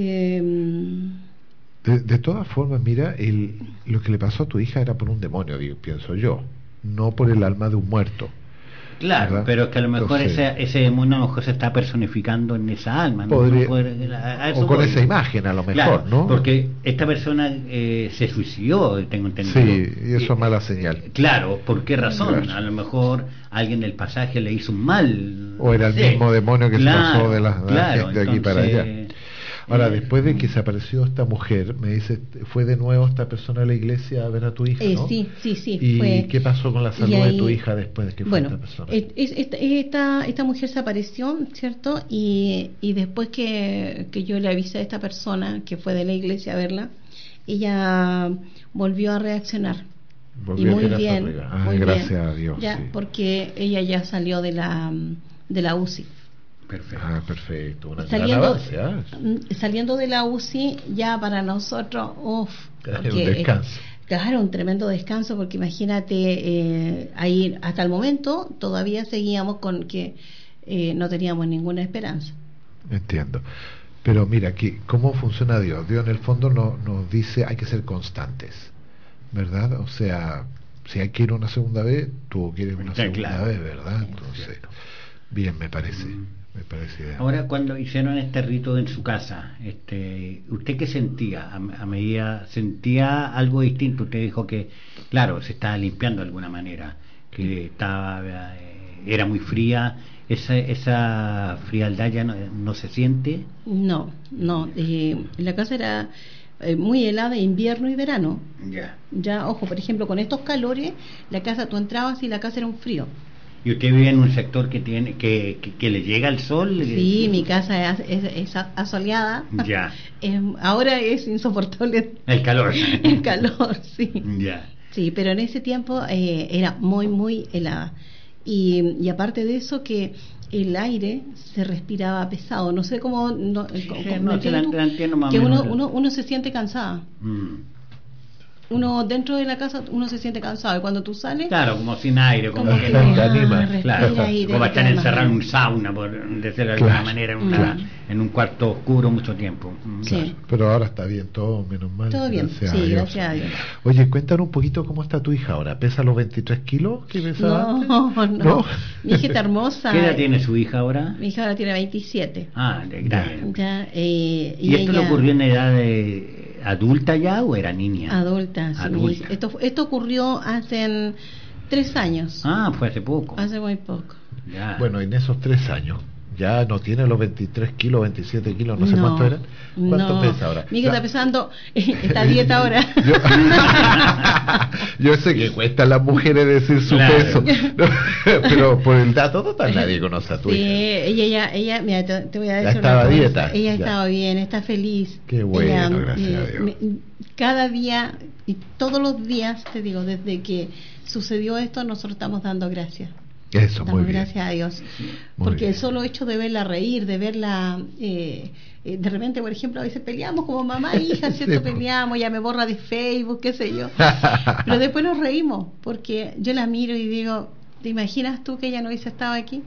De todas formas, mira, lo que le pasó a tu hija era por un demonio, pienso yo, no por el alma de un muerto. Claro, ¿verdad? pero es que a lo mejor Entonces, ese demonio a lo mejor se está personificando en esa alma, ¿no? podría- A eso o con voy. esa imagen, a lo mejor, Claro, ¿no? porque esta persona se suicidó, tengo entendido. Sí, y eso es mala señal. Claro, ¿por qué razón? Claro. A lo mejor alguien del pasaje le hizo un mal. O era el no sé. mismo demonio que se pasó de la claro, gente de aquí para entonces, allá. Ahora, después de que se apareció esta mujer, me dice, ¿fue de nuevo esta persona a la iglesia a ver a tu hija? ¿no? Sí. ¿Y fue. qué pasó con la salud Y ahí- de tu hija después de que fue Bueno, esta persona? esta mujer se apareció, ¿cierto? Y después que yo le avisé a esta persona que fue de la iglesia a verla, ella volvió a reaccionar. Volvió y a muy quedar bien, sorpresa. muy Gracias bien. a Dios. Ya, Sí. porque ella ya salió de la UCI. Perfecto. Perfecto. Un gran Saliendo, avance. saliendo de la UCI, ya para nosotros, Un porque, descanso. claro, un tremendo descanso, porque imagínate, ahí hasta el momento todavía seguíamos con que no teníamos ninguna esperanza. Entiendo. Pero mira, ¿cómo funciona Dios? Dios en el fondo nos dice hay que ser constantes, ¿verdad? O sea, si hay que ir una segunda vez, tú quieres una Está segunda claro. vez, ¿verdad? Entonces, bien, me parece ideal. Ahora, cuando hicieron este rito en su casa, ¿usted qué sentía? A medida sentía algo distinto. Usted dijo que, claro, se estaba limpiando de alguna manera, que era muy fría. Esa frialdad ya no se siente. No, la casa era muy helada, invierno y verano. Ya, ojo, por ejemplo, con estos calores, la casa, tú entrabas y la casa era un frío. ¿Y usted vive en un sector que tiene que le llega el sol? Sí, mi casa es asoleada. Ya. Ahora es insoportable El calor. el calor, sí. Ya. Sí, pero en ese tiempo era muy, muy helada. Y aparte de eso, que el aire se respiraba pesado. No sé cómo... No, no, la entiendo más que o menos. uno se siente cansada. Uno dentro de la casa, uno se siente cansado. Y cuando tú sales... Claro, como sin aire, como que te anima. claro, aire, como estar te encerrado en anima. un sauna, por decirlo de alguna manera, en un cuarto oscuro mucho tiempo. Sí. Pero ahora está bien todo, menos mal. Todo bien, gracias sí, a Dios. gracias a Dios. Oye, cuéntanos un poquito cómo está tu hija ahora. ¿Pesa los 23 kilos que pesaba antes? No. Mi hijita hermosa. ¿Qué edad tiene su hija ahora? Mi hija ahora tiene 27. Ah, de grande. Ya, ¿Y esto le ella, ocurrió en edad de adulta ya o era niña? adulta, sí. Adulta. Esto ocurrió hace 3 años. Ah, fue hace poco. Hace muy poco. Ya. Bueno, en esos 3 años ya no tiene los 23 kilos, 27 kilos, no sé cuánto eran. ¿Cuánto no. pesa ahora? Mi hija está pesando, está a dieta ahora. Yo sé que cuesta a las mujeres decir su Claro. peso, ¿no? Pero por el dato total nadie conoce a tu Sí, hija. ella, mira, te voy a Ya decir estaba una a cosa. dieta, Ella ya. estaba bien, está feliz. Qué bueno, Ella, gracias a Dios. cada día y todos los días, te digo, desde que sucedió esto, nosotros estamos dando gracias. Eso, muy Damos bien. gracias a Dios. Muy Porque bien. el solo hecho de verla reír, de verla... de repente, por ejemplo, a veces peleamos como mamá e hija, ¿cierto? Sí, pues. Peleamos, ya me borra de Facebook, qué sé yo. Pero después nos reímos, porque yo la miro y digo, ¿te imaginas tú que ella no hubiese estado aquí?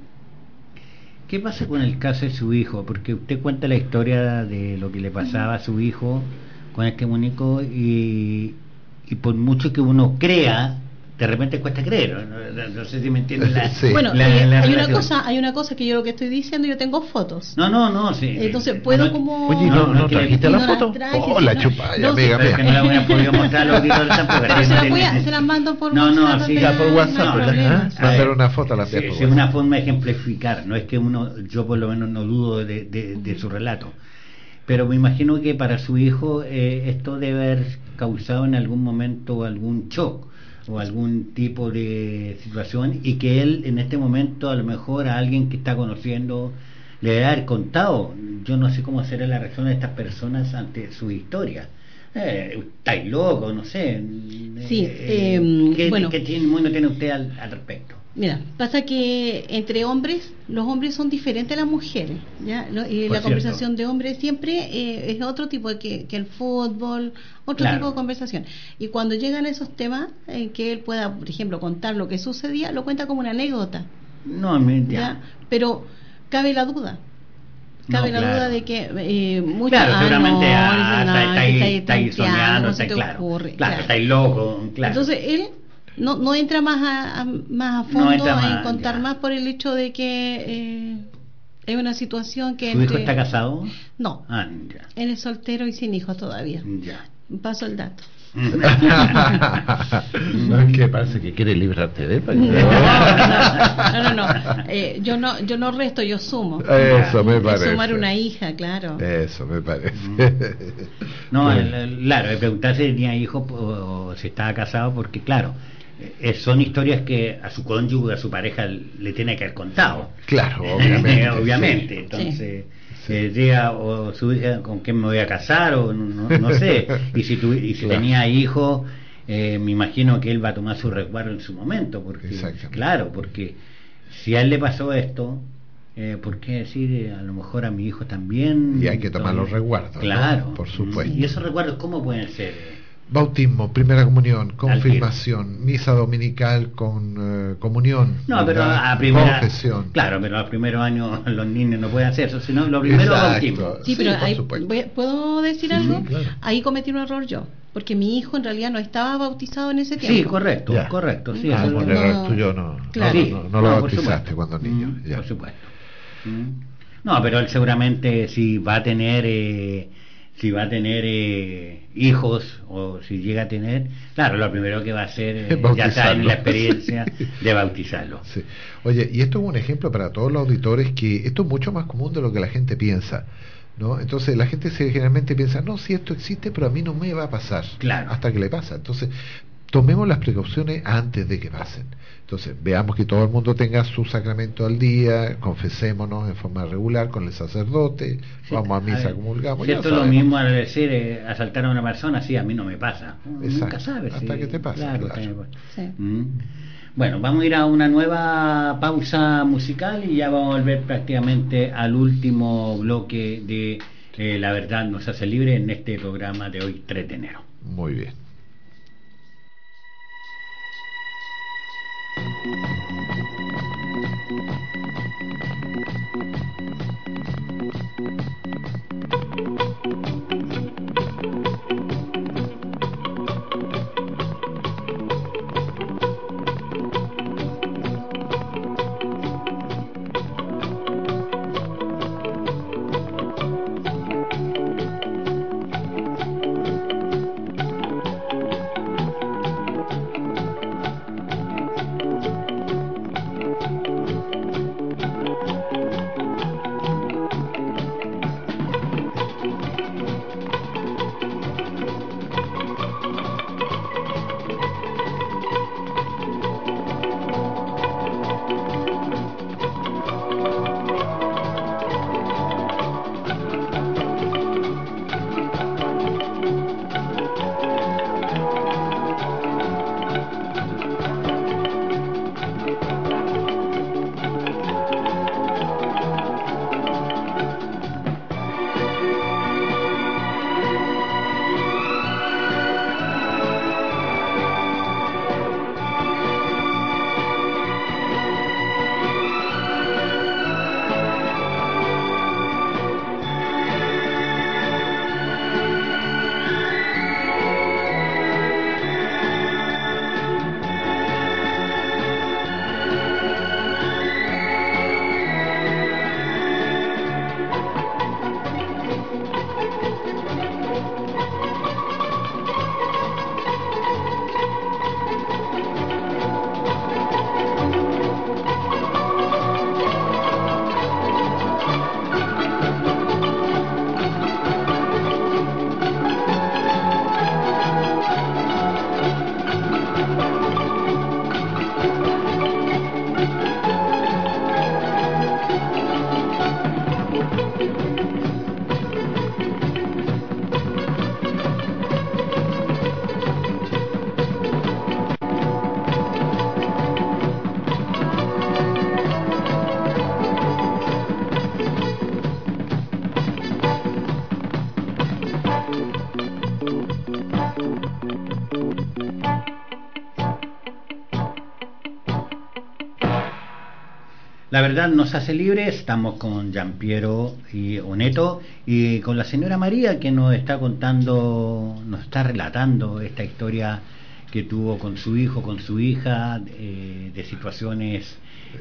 ¿Qué pasa con el caso de su hijo? Porque usted cuenta la historia de lo que le pasaba a su hijo con este muñeco y por mucho que uno crea, de repente cuesta creer. No sé si me entiende la, Sí. Bueno, la hay relación. una cosa que yo lo que estoy diciendo, yo tengo fotos. No, sí. Entonces puedo No, como... Oye, ¿no trajiste y la no las foto? traje, Oh, sí, la no. chupalla, No, amiga pero es que mía. no la voy a poder mostrar a los auditores tampoco. Pero se las mando por No, WhatsApp. sí, Ya por WhatsApp, no hay ¿verdad? problema. ¿Ah? Mandar una foto a la Sí, envías por es WhatsApp. una forma de ejemplificar, no es que yo por lo menos no dudo de su relato, pero me imagino que para su hijo esto debe haber causado en algún momento algún shock o algún tipo de situación y que él en este momento a lo mejor a alguien que está conociendo le debe haber contado. Yo no sé cómo será la reacción de estas personas ante su historia. Estáis loco, no sé. Sí, ¿Qué bueno. testimonio tiene usted al respecto? Mira, pasa que entre hombres, los hombres son diferentes a las mujeres, ¿ya? La cierto. conversación de hombres siempre es otro tipo que el fútbol, otro Claro. tipo de conversación. Y cuando llegan esos temas, en que él pueda, por ejemplo, contar lo que sucedía, lo cuenta como una anécdota, No, ¿ya? Pero cabe la duda. Cabe No, la claro. duda de que muchos... Claro, seguramente dicen, estáis soñando, ¿cómo se te claro, ocurre? claro, estáis loco, claro. Entonces él no entra más a fondo entra más, en contar ya. más por el hecho de que es una situación que ¿Su hijo está casado? No, Ah, ya. él es soltero y sin hijos todavía. Ya. Paso el dato. No, es que parece que quiere librarte de él. No. Yo no resto, yo sumo. Eso me Es parece. sumar una hija, claro. Eso me parece. No, Bueno. claro, me preguntaba si tenía hijos o si estaba casado, porque claro, son historias que a su cónyuge, a su pareja le tiene que haber contado. Claro, obviamente. Obviamente. Sí. Entonces, Sí. diga, o su hija con quién me voy a casar, o no sé. Y si Claro. tenía hijos, me imagino que él va a tomar su resguardo en su momento, porque Exactamente. claro, porque si a él le pasó esto, ¿por qué decir a lo mejor a mi hijo también? Y hay que tomar los resguardos, ¿no? Claro, Por supuesto. ¿Y esos resguardos cómo pueden ser? Bautismo, primera comunión, confirmación, misa dominical con comunión. No, pero ¿verdad? a primera, confesión. claro, pero a los primeros años los niños no pueden hacer eso, sino lo primero es Exacto. bautismo. Sí, pero por ahí, supuesto. ¿puedo decir Sí, algo? claro. Ahí cometí un error yo, porque mi hijo en realidad no estaba bautizado en ese tiempo. Sí, correcto, Ya. correcto. Sí, Ah, eso por es- error tuyo no Claro. no lo por bautizaste supuesto. cuando niño. Ya. Por supuesto. No, pero él seguramente si va a tener hijos o si llega a tener, claro, lo primero que va a hacer ya está en Bautizarlo. la experiencia de bautizarlo. Sí. Oye, y esto es un ejemplo para todos los auditores que esto es mucho más común de lo que la gente piensa, ¿no? Entonces la gente generalmente piensa, no, si esto existe, pero a mí no me va a pasar, Claro. hasta que le pasa. Entonces, tomemos las precauciones antes de que pasen. Entonces, veamos que todo el mundo tenga su sacramento al día, confesémonos en forma regular con el sacerdote, Sí, vamos a misa, ver, comulgamos. cierto, ya lo sabemos. mismo al decir asaltar a una persona, sí, a mí no me pasa. Nunca Exacto, sabes. hasta sí, que te pasa, claro. hasta que- Sí. Mm. Bueno, vamos a ir a una nueva pausa musical y ya vamos a volver prácticamente al último bloque de La Verdad Nos Hace Libre en este programa de hoy, 3 de enero. Muy bien. La Verdad Nos Hace Libres. Estamos con Giampiero y Oneto y con la señora María, que nos está contando, nos está relatando esta historia que tuvo con su hijo, con su hija, de situaciones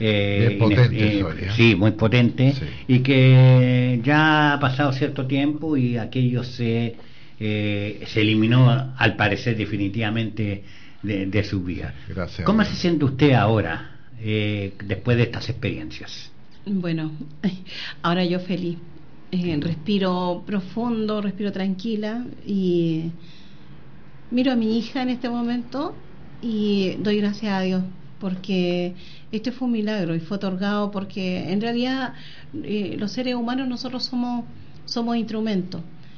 sí, muy potente, sí. Y que ya ha pasado cierto tiempo y aquello se eliminó, al parecer, definitivamente de su vida. Gracias. ¿Cómo se siente usted ahora, después de estas experiencias? Bueno, ahora yo feliz, respiro profundo, respiro tranquila y miro a mi hija en este momento y doy gracias a Dios, porque este fue un milagro y fue otorgado, porque en realidad los seres humanos nosotros somos instrumentos,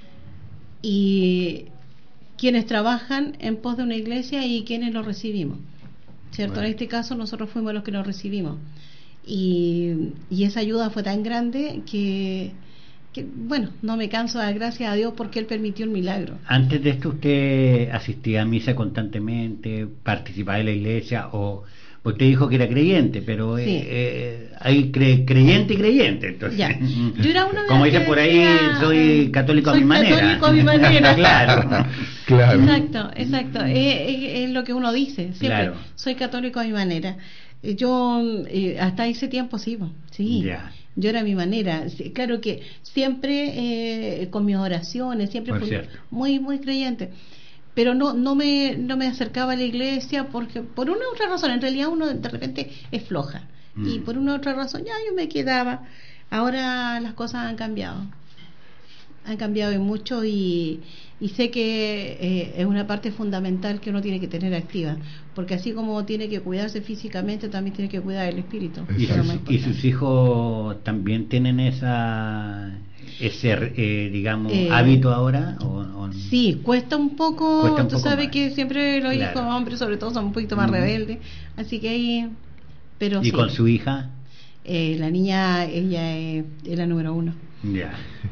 y quienes trabajan en pos de una iglesia y quienes lo recibimos, ¿cierto? Bueno. En este caso nosotros fuimos los que lo recibimos y esa ayuda fue tan grande que bueno, no me canso de dar gracias a Dios porque Él permitió el milagro. Antes de esto, ¿usted asistía a misa constantemente, participaba en la iglesia, o usted dijo que era creyente, pero sí, hay creyente y creyente, entonces ya. Yo era una de como dice por ahí, soy católico a mi manera. Católico a mi manera. Claro. Exacto. Es lo que uno dice siempre. Claro. Soy católico a mi manera. Yo hasta ese tiempo sí. Yeah. Yo era a mi manera. Sí, claro que siempre con mis oraciones, siempre fui muy, muy creyente. Pero no me acercaba a la iglesia porque por una u otra razón, en realidad uno de repente es floja. Y por una u otra razón ya yo me quedaba. Ahora las cosas han cambiado y mucho, y sé que es una parte fundamental que uno tiene que tener activa, porque así como tiene que cuidarse físicamente, también tiene que cuidar el espíritu. ¿Y sus hijos también tienen esa ese, digamos, hábito ahora? Sí, cuesta un poco. Cuesta un tú poco sabes más. que siempre los Claro. hijos hombres, sobre todo, son un poquito más rebeldes. Así que ahí. Pero ¿Y sí. con su hija? La niña, ella es la número 1. Ya.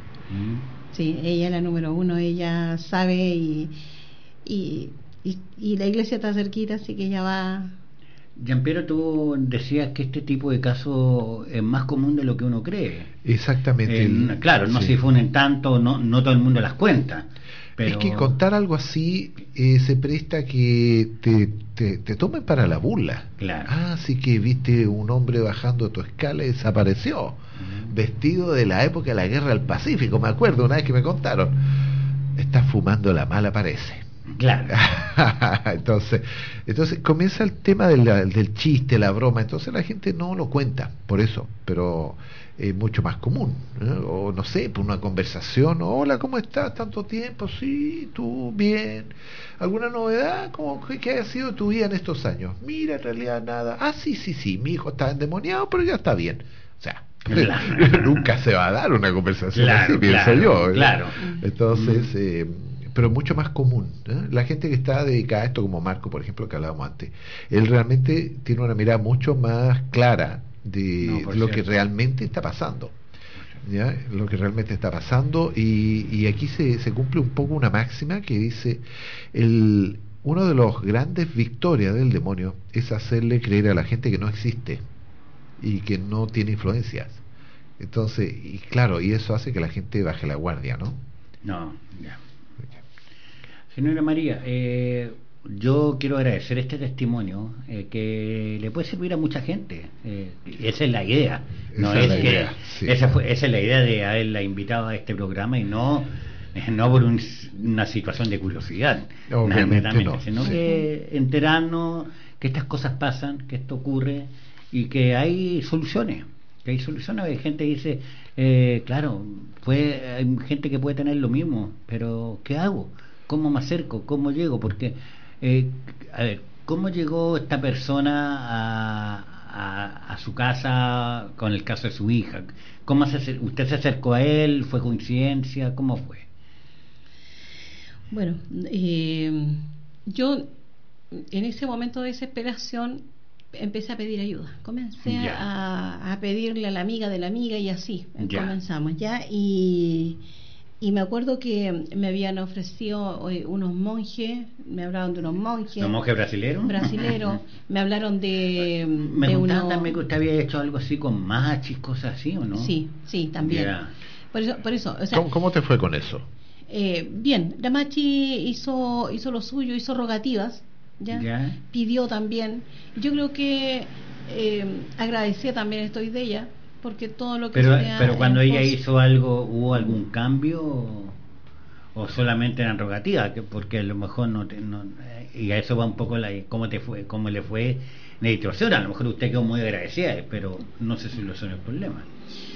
Sí, ella es la número 1. Ella sabe y la iglesia está cerquita, así que ella va. Gianpiero, tú decías que este tipo de casos es más común de lo que uno cree. Exactamente. Claro, no sí. se difunden tanto, no todo el mundo las cuenta. Pero... Es que contar algo así se presta a que te tomen para la burla. Claro. Ah, sí que viste un hombre bajando tu escala y desapareció, vestido de la época de la guerra del Pacífico, me acuerdo una vez que me contaron. Está fumando la mala, parece. Claro. entonces comienza el tema del chiste, la broma. Entonces la gente no lo cuenta, por eso, pero es mucho más común, ¿no? O no sé, por una conversación: hola, ¿cómo estás? ¿Tanto tiempo? Sí, tú, bien. ¿Alguna novedad? ¿Qué haya sido tu vida en estos años? Mira, en realidad nada. Ah, sí, mi hijo está endemoniado, pero ya está bien. O sea, claro. nunca se va a dar una conversación Claro, así, pienso claro, yo, ¿eh? claro. Entonces, pero mucho más común, ¿eh? La gente que está dedicada a esto, como Marco, por ejemplo, que hablábamos antes, él realmente tiene una mirada mucho más clara de lo que realmente está pasando, ¿ya? Lo que realmente está pasando, y aquí se cumple un poco una máxima que dice: uno de los grandes victorias del demonio es hacerle creer a la gente que no existe y que no tiene influencias. Entonces, y claro, y eso hace que la gente baje la guardia, ¿no? No, ya. Señora María, yo quiero agradecer este testimonio que le puede servir a mucha gente. Esa es la idea. No Esa es la que idea, sí. esa es la idea de haberla invitado a este programa, y no por una situación de curiosidad, Obviamente no, sino sí. que enterarnos que estas cosas pasan, que esto ocurre y que hay soluciones. Hay gente que dice, claro, hay gente que puede tener lo mismo, pero ¿qué hago? ¿Cómo me acerco? ¿Cómo llego? Porque, a ver, ¿cómo llegó esta persona a su casa con el caso de su hija? ¿Usted se acercó a él? ¿Fue coincidencia? ¿Cómo fue? Bueno, yo en ese momento de desesperación empecé a pedir ayuda. Comencé a pedirle a la amiga de la amiga, y así comenzamos ya. Y me acuerdo que me habían ofrecido unos monjes, me hablaron de unos monjes. ¿Los monjes brasileños? Brasileros. Me hablaron de contaron también que usted había hecho algo así con machis, cosas así, ¿o no? Sí, también. Por eso, o sea, ¿Cómo te fue con eso? Bien, la machi hizo lo suyo, hizo rogativas, ¿ya? Pidió también. Yo creo que agradecía también, estoy de ella, porque todo lo que pero cuando ella hizo algo, ¿hubo algún cambio o solamente eran rogativas? Porque a lo mejor y a eso va un poco cómo le fue en la distorsión. A lo mejor usted quedó muy agradecida, pero no se solucionó el problema.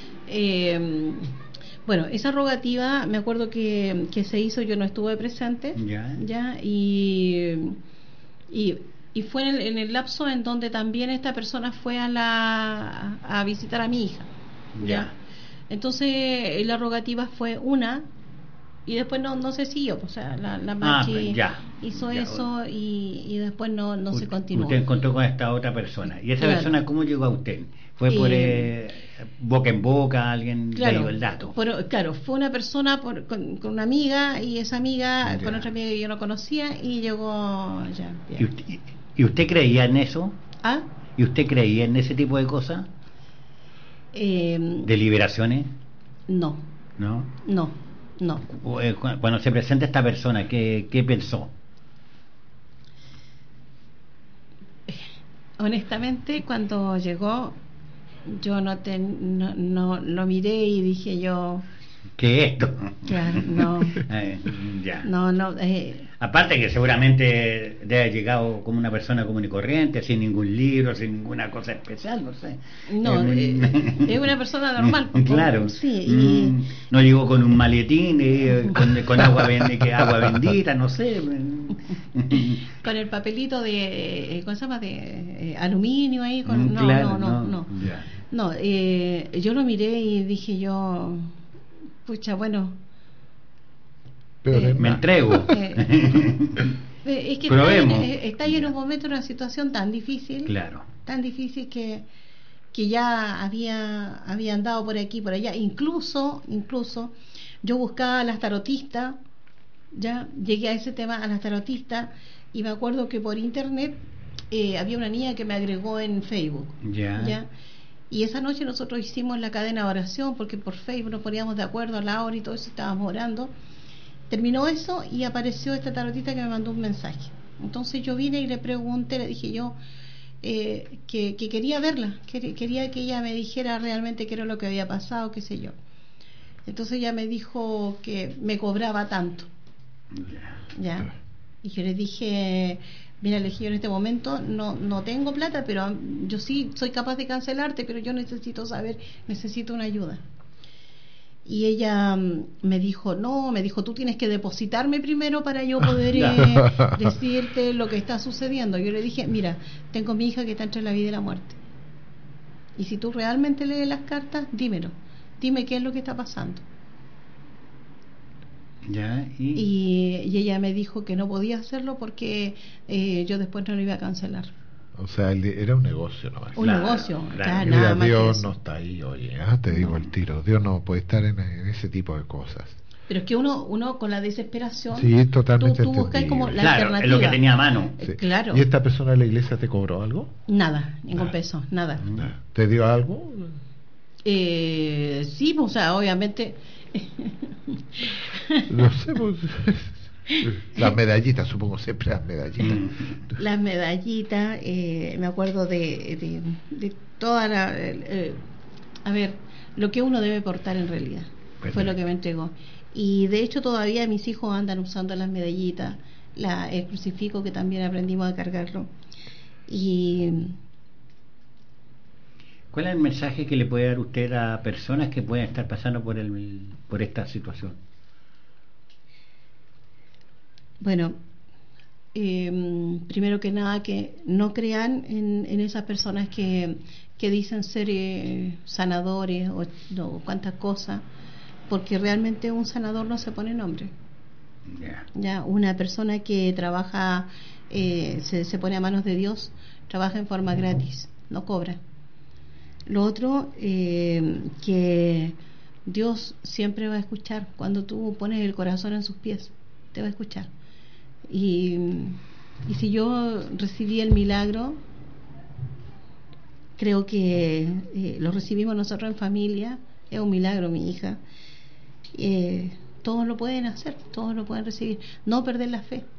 Bueno, esa rogativa me acuerdo que se hizo, yo no estuve presente, y fue en el lapso en donde también esta persona fue a visitar a mi hija. ¿Ya? Entonces la rogativa fue una, y después no se siguió. O sea, la machi hizo eso, y después no se continuó. Usted encontró con esta otra persona. ¿Y esa persona cómo llegó a usted? ¿Fue por boca en boca? ¿Alguien le dio el dato? Claro, fue una persona con una amiga, y esa amiga con otra amiga que yo no conocía, y llegó ya. ¿Y usted creía en eso? ¿Ah? ¿Y usted creía en ese tipo de cosas? ¿De liberaciones? No. ¿No? No. Cuando se presenta esta persona, ¿qué pensó? Honestamente, cuando llegó, yo no lo miré y dije yo... ¿Qué es esto? Claro, no. No. Aparte que seguramente debe haber llegado como una persona común y corriente, sin ningún libro, sin ninguna cosa especial, no sé. No, es una persona normal. Claro. Sí. No llegó con un maletín, con agua bendita, no sé. Con el papelito de, ¿cómo se llama? De aluminio ahí. No. Ya. No, yo lo miré y dije yo... Pucha, bueno. Me entrego. Es que Probemos. está ahí en un momento, en una situación tan difícil. Claro. Tan difícil que ya había andado por aquí, por allá. Incluso yo buscaba a las tarotistas, ya llegué a ese tema, a las tarotistas, y me acuerdo que por internet había una niña que me agregó en Facebook. ¿Ya? Y esa noche nosotros hicimos la cadena de oración, porque por Facebook nos poníamos de acuerdo a la hora y todo eso, estábamos orando. Terminó eso y apareció esta tarotista que me mandó un mensaje. Entonces yo vine y le pregunté, le dije yo que quería verla, quería que ella me dijera realmente qué era lo que había pasado, qué sé yo. Entonces ella me dijo que me cobraba tanto. ¿Ya? Y yo le dije, mira, le dije, yo en este momento no tengo plata, pero yo sí soy capaz de cancelarte, pero yo necesito una ayuda. Y ella me dijo, tú tienes que depositarme primero para yo poder decirte lo que está sucediendo. Yo le dije, mira, tengo mi hija que está entre la vida y la muerte. Y si tú realmente lees las cartas, dímelo. Dime qué es lo que está pasando. Y ella me dijo que no podía hacerlo porque yo después no lo iba a cancelar. O sea, era un negocio nomás. Un negocio, claro, Mira, nada más Dios que eso. no está ahí, oye, te digo el tiro. Dios no puede estar en ese tipo de cosas. Pero es que uno con la desesperación, sí, totalmente tú buscas como la claro, alternativa. es lo que tenía a mano. Sí. Claro. ¿Y esta persona de la iglesia te cobró algo? Nada, ningún peso, nada. ¿Te dio algo? Sí, o sea, obviamente. No sé, pues. Las medallitas, supongo, siempre las medallitas. Las medallitas, me acuerdo de toda la... a ver, lo que uno debe portar en realidad. Fue lo que me entregó. Y de hecho todavía mis hijos andan usando las medallitas, el crucifijo, que también aprendimos a cargarlo. Y... ¿Cuál es el mensaje que le puede dar usted a personas que pueden estar pasando por esta situación? Bueno, primero que nada, que no crean en esas personas que dicen ser sanadores o cuantas cosas, porque realmente un sanador no se pone nombre. Ya, una persona que trabaja, se pone a manos de Dios, trabaja en forma gratis, no cobra. Lo otro, que Dios siempre va a escuchar. Cuando tú pones el corazón en sus pies, te va a escuchar. Y si yo recibí el milagro, creo que lo recibimos nosotros en familia. Es un milagro, mi hija. Todos lo pueden hacer, todos lo pueden recibir. No perder la fe,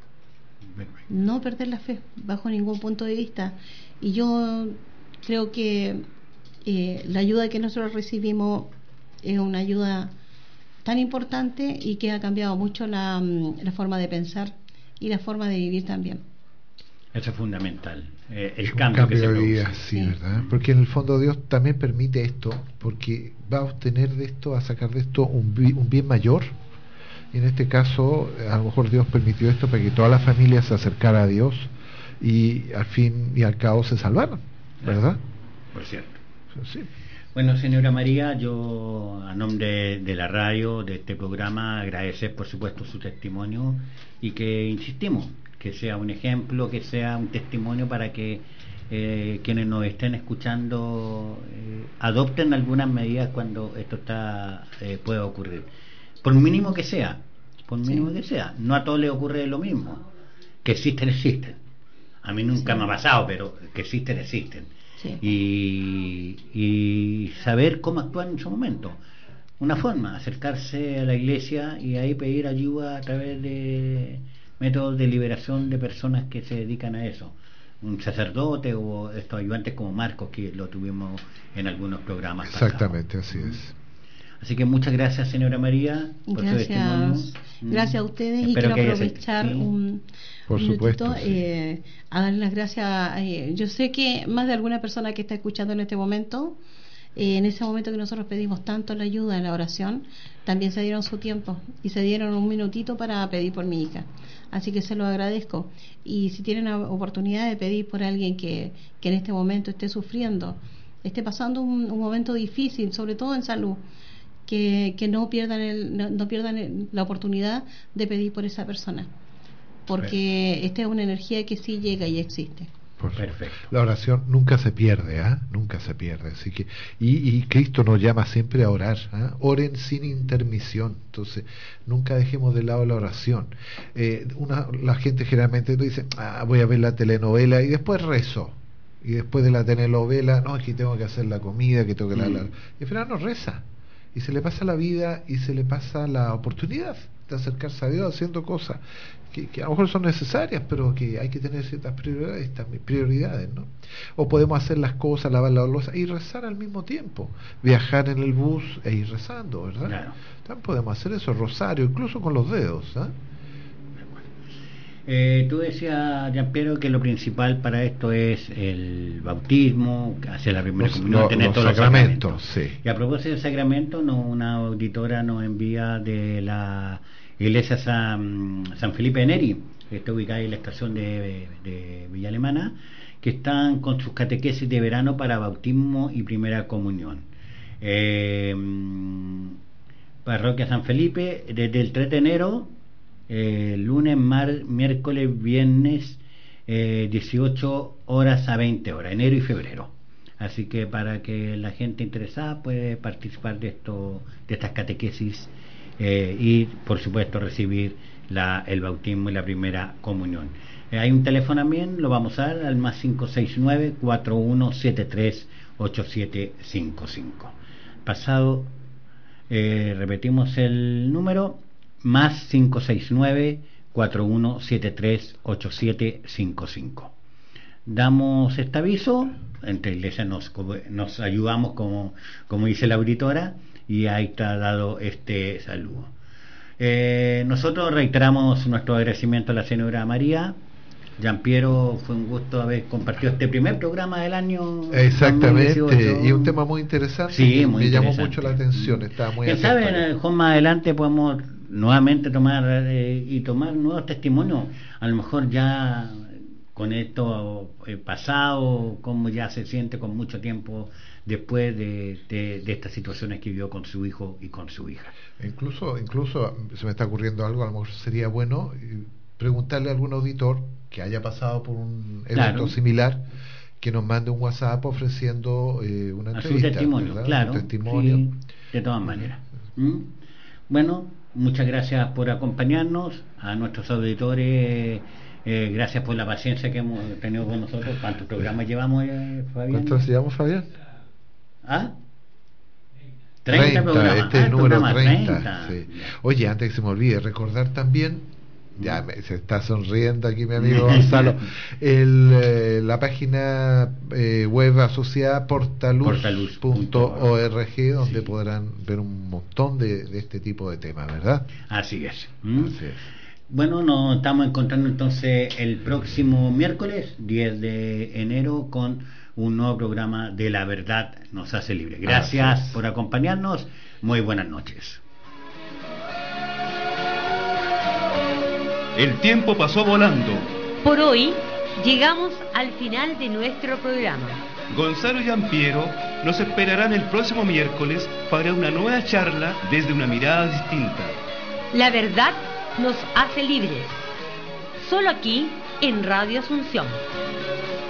bajo ningún punto de vista. Y yo creo que la ayuda que nosotros recibimos es una ayuda tan importante y que ha cambiado mucho la forma de pensar y la forma de vivir también. Eso es fundamental, el un cambio que se de produce. vida, sí, ¿verdad? Porque en el fondo Dios también permite esto, porque va a obtener de esto, a sacar de esto un bien mayor. Y en este caso, a lo mejor Dios permitió esto para que toda la familia se acercara a Dios y al fin y al cabo se salvaran, ¿verdad? Por cierto. Sí. Bueno, señora María, yo a nombre de la radio, de este programa, agradecer por supuesto su testimonio y que insistimos, que sea un ejemplo, que sea un testimonio para que quienes nos estén escuchando adopten algunas medidas cuando esto pueda ocurrir. Por mínimo que sea, no a todos les ocurre lo mismo. Que existen. A mí nunca me ha pasado, pero que existen. Sí. Y saber cómo actuar en su momento. Una forma, acercarse a la iglesia y ahí pedir ayuda a través de métodos de liberación de personas que se dedican a eso. Un sacerdote o estos ayudantes como Marcos, que lo tuvimos en algunos programas Exactamente, pasados. así es. Así que muchas gracias, señora María, por su testimonio. Gracias a ustedes. Espero y quiero que aprovechar un por supuesto, minutito a darle las gracias. Yo sé que más de alguna persona que está escuchando en este momento, en ese momento que nosotros pedimos tanto la ayuda en la oración, también se dieron su tiempo y se dieron un minutito para pedir por mi hija. Así que se lo agradezco. Y si tienen la oportunidad de pedir por alguien que en este momento esté sufriendo, esté pasando un momento difícil, sobre todo en salud, que no pierdan la oportunidad de pedir por esa persona, porque esta es una energía que sí llega y existe. Perfecto. La oración nunca se pierde, nunca se pierde. Así que y Cristo nos llama siempre a orar, oren sin intermisión. Entonces nunca dejemos de lado la oración. La gente generalmente dice, voy a ver la telenovela y después rezo. Y después de la telenovela, no, es que tengo que hacer la comida, que tengo que lavar. Y al final no reza. Y se le pasa la vida y se le pasa la oportunidad de acercarse a Dios haciendo cosas que a lo mejor son necesarias, pero que hay que tener ciertas prioridades, ¿no? O podemos hacer las cosas, lavar la loza y rezar al mismo tiempo, viajar en el bus e ir rezando, ¿verdad? Claro. También podemos hacer eso, rosario, incluso con los dedos, Tú decías, Gianpiero, que lo principal para esto es el bautismo, hacer la primera comunión, tener todos los sacramentos. Sí. Y a propósito del sacramento, una auditora nos envía de la iglesia San Felipe de Neri, que está ubicada en la estación de Villa Alemana, que están con sus catequesis de verano para bautismo y primera comunión. Parroquia San Felipe, desde el 3 de enero, lunes, miércoles, viernes, 18 horas a 20 horas, enero y febrero. Así que para que la gente interesada puede participar de estas catequesis y por supuesto recibir el bautismo y la primera comunión. Hay un teléfono también, lo vamos a dar al más 569-4173-8755. Pasado, repetimos el número, más 569-4173-8755. Damos este aviso, entre iglesias nos ayudamos como dice la auditora, y ahí está dado este saludo. Nosotros reiteramos nuestro agradecimiento a la señora María. Gianpiero, fue un gusto haber compartido este primer programa del año. Exactamente, 2018. y un tema muy interesante, sí, muy me interesante. llamó mucho la atención, estaba muy atento. ¿Saben, Juan, más adelante podemos nuevamente tomar nuevos testimonios? A lo mejor ya con esto pasado, cómo ya se siente con mucho tiempo después de estas situaciones que vivió con su hijo y con su hija. Incluso se me está ocurriendo algo, a lo mejor sería bueno preguntarle a algún auditor que haya pasado por un evento similar, que nos mande un WhatsApp ofreciendo una entrevista. Su testimonio, ¿verdad? Claro. Su testimonio. Sí, de todas maneras. Bueno, muchas gracias por acompañarnos, a nuestros auditores. Gracias por la paciencia que hemos tenido con nosotros. ¿Cuántos programas llevamos, Fabián? ¿Cuántos llevamos, Fabián? 30 programas. Este es el número 30. 30. Sí. Oye, antes que se me olvide, recordar también, se está sonriendo aquí mi amigo Gonzalo, la página web asociada portaluz.org, donde podrán ver un montón de este tipo de temas, ¿verdad? Así es. Así es. Bueno, nos estamos encontrando entonces el próximo miércoles 10 de enero con un nuevo programa de La Verdad nos hace libre. Gracias por acompañarnos. Muy buenas noches. El tiempo pasó volando. Por hoy llegamos al final de nuestro programa. Gonzalo y Gianpiero nos esperarán el próximo miércoles para una nueva charla desde una mirada distinta. La verdad nos hace libres. Solo aquí en Radio Asunción.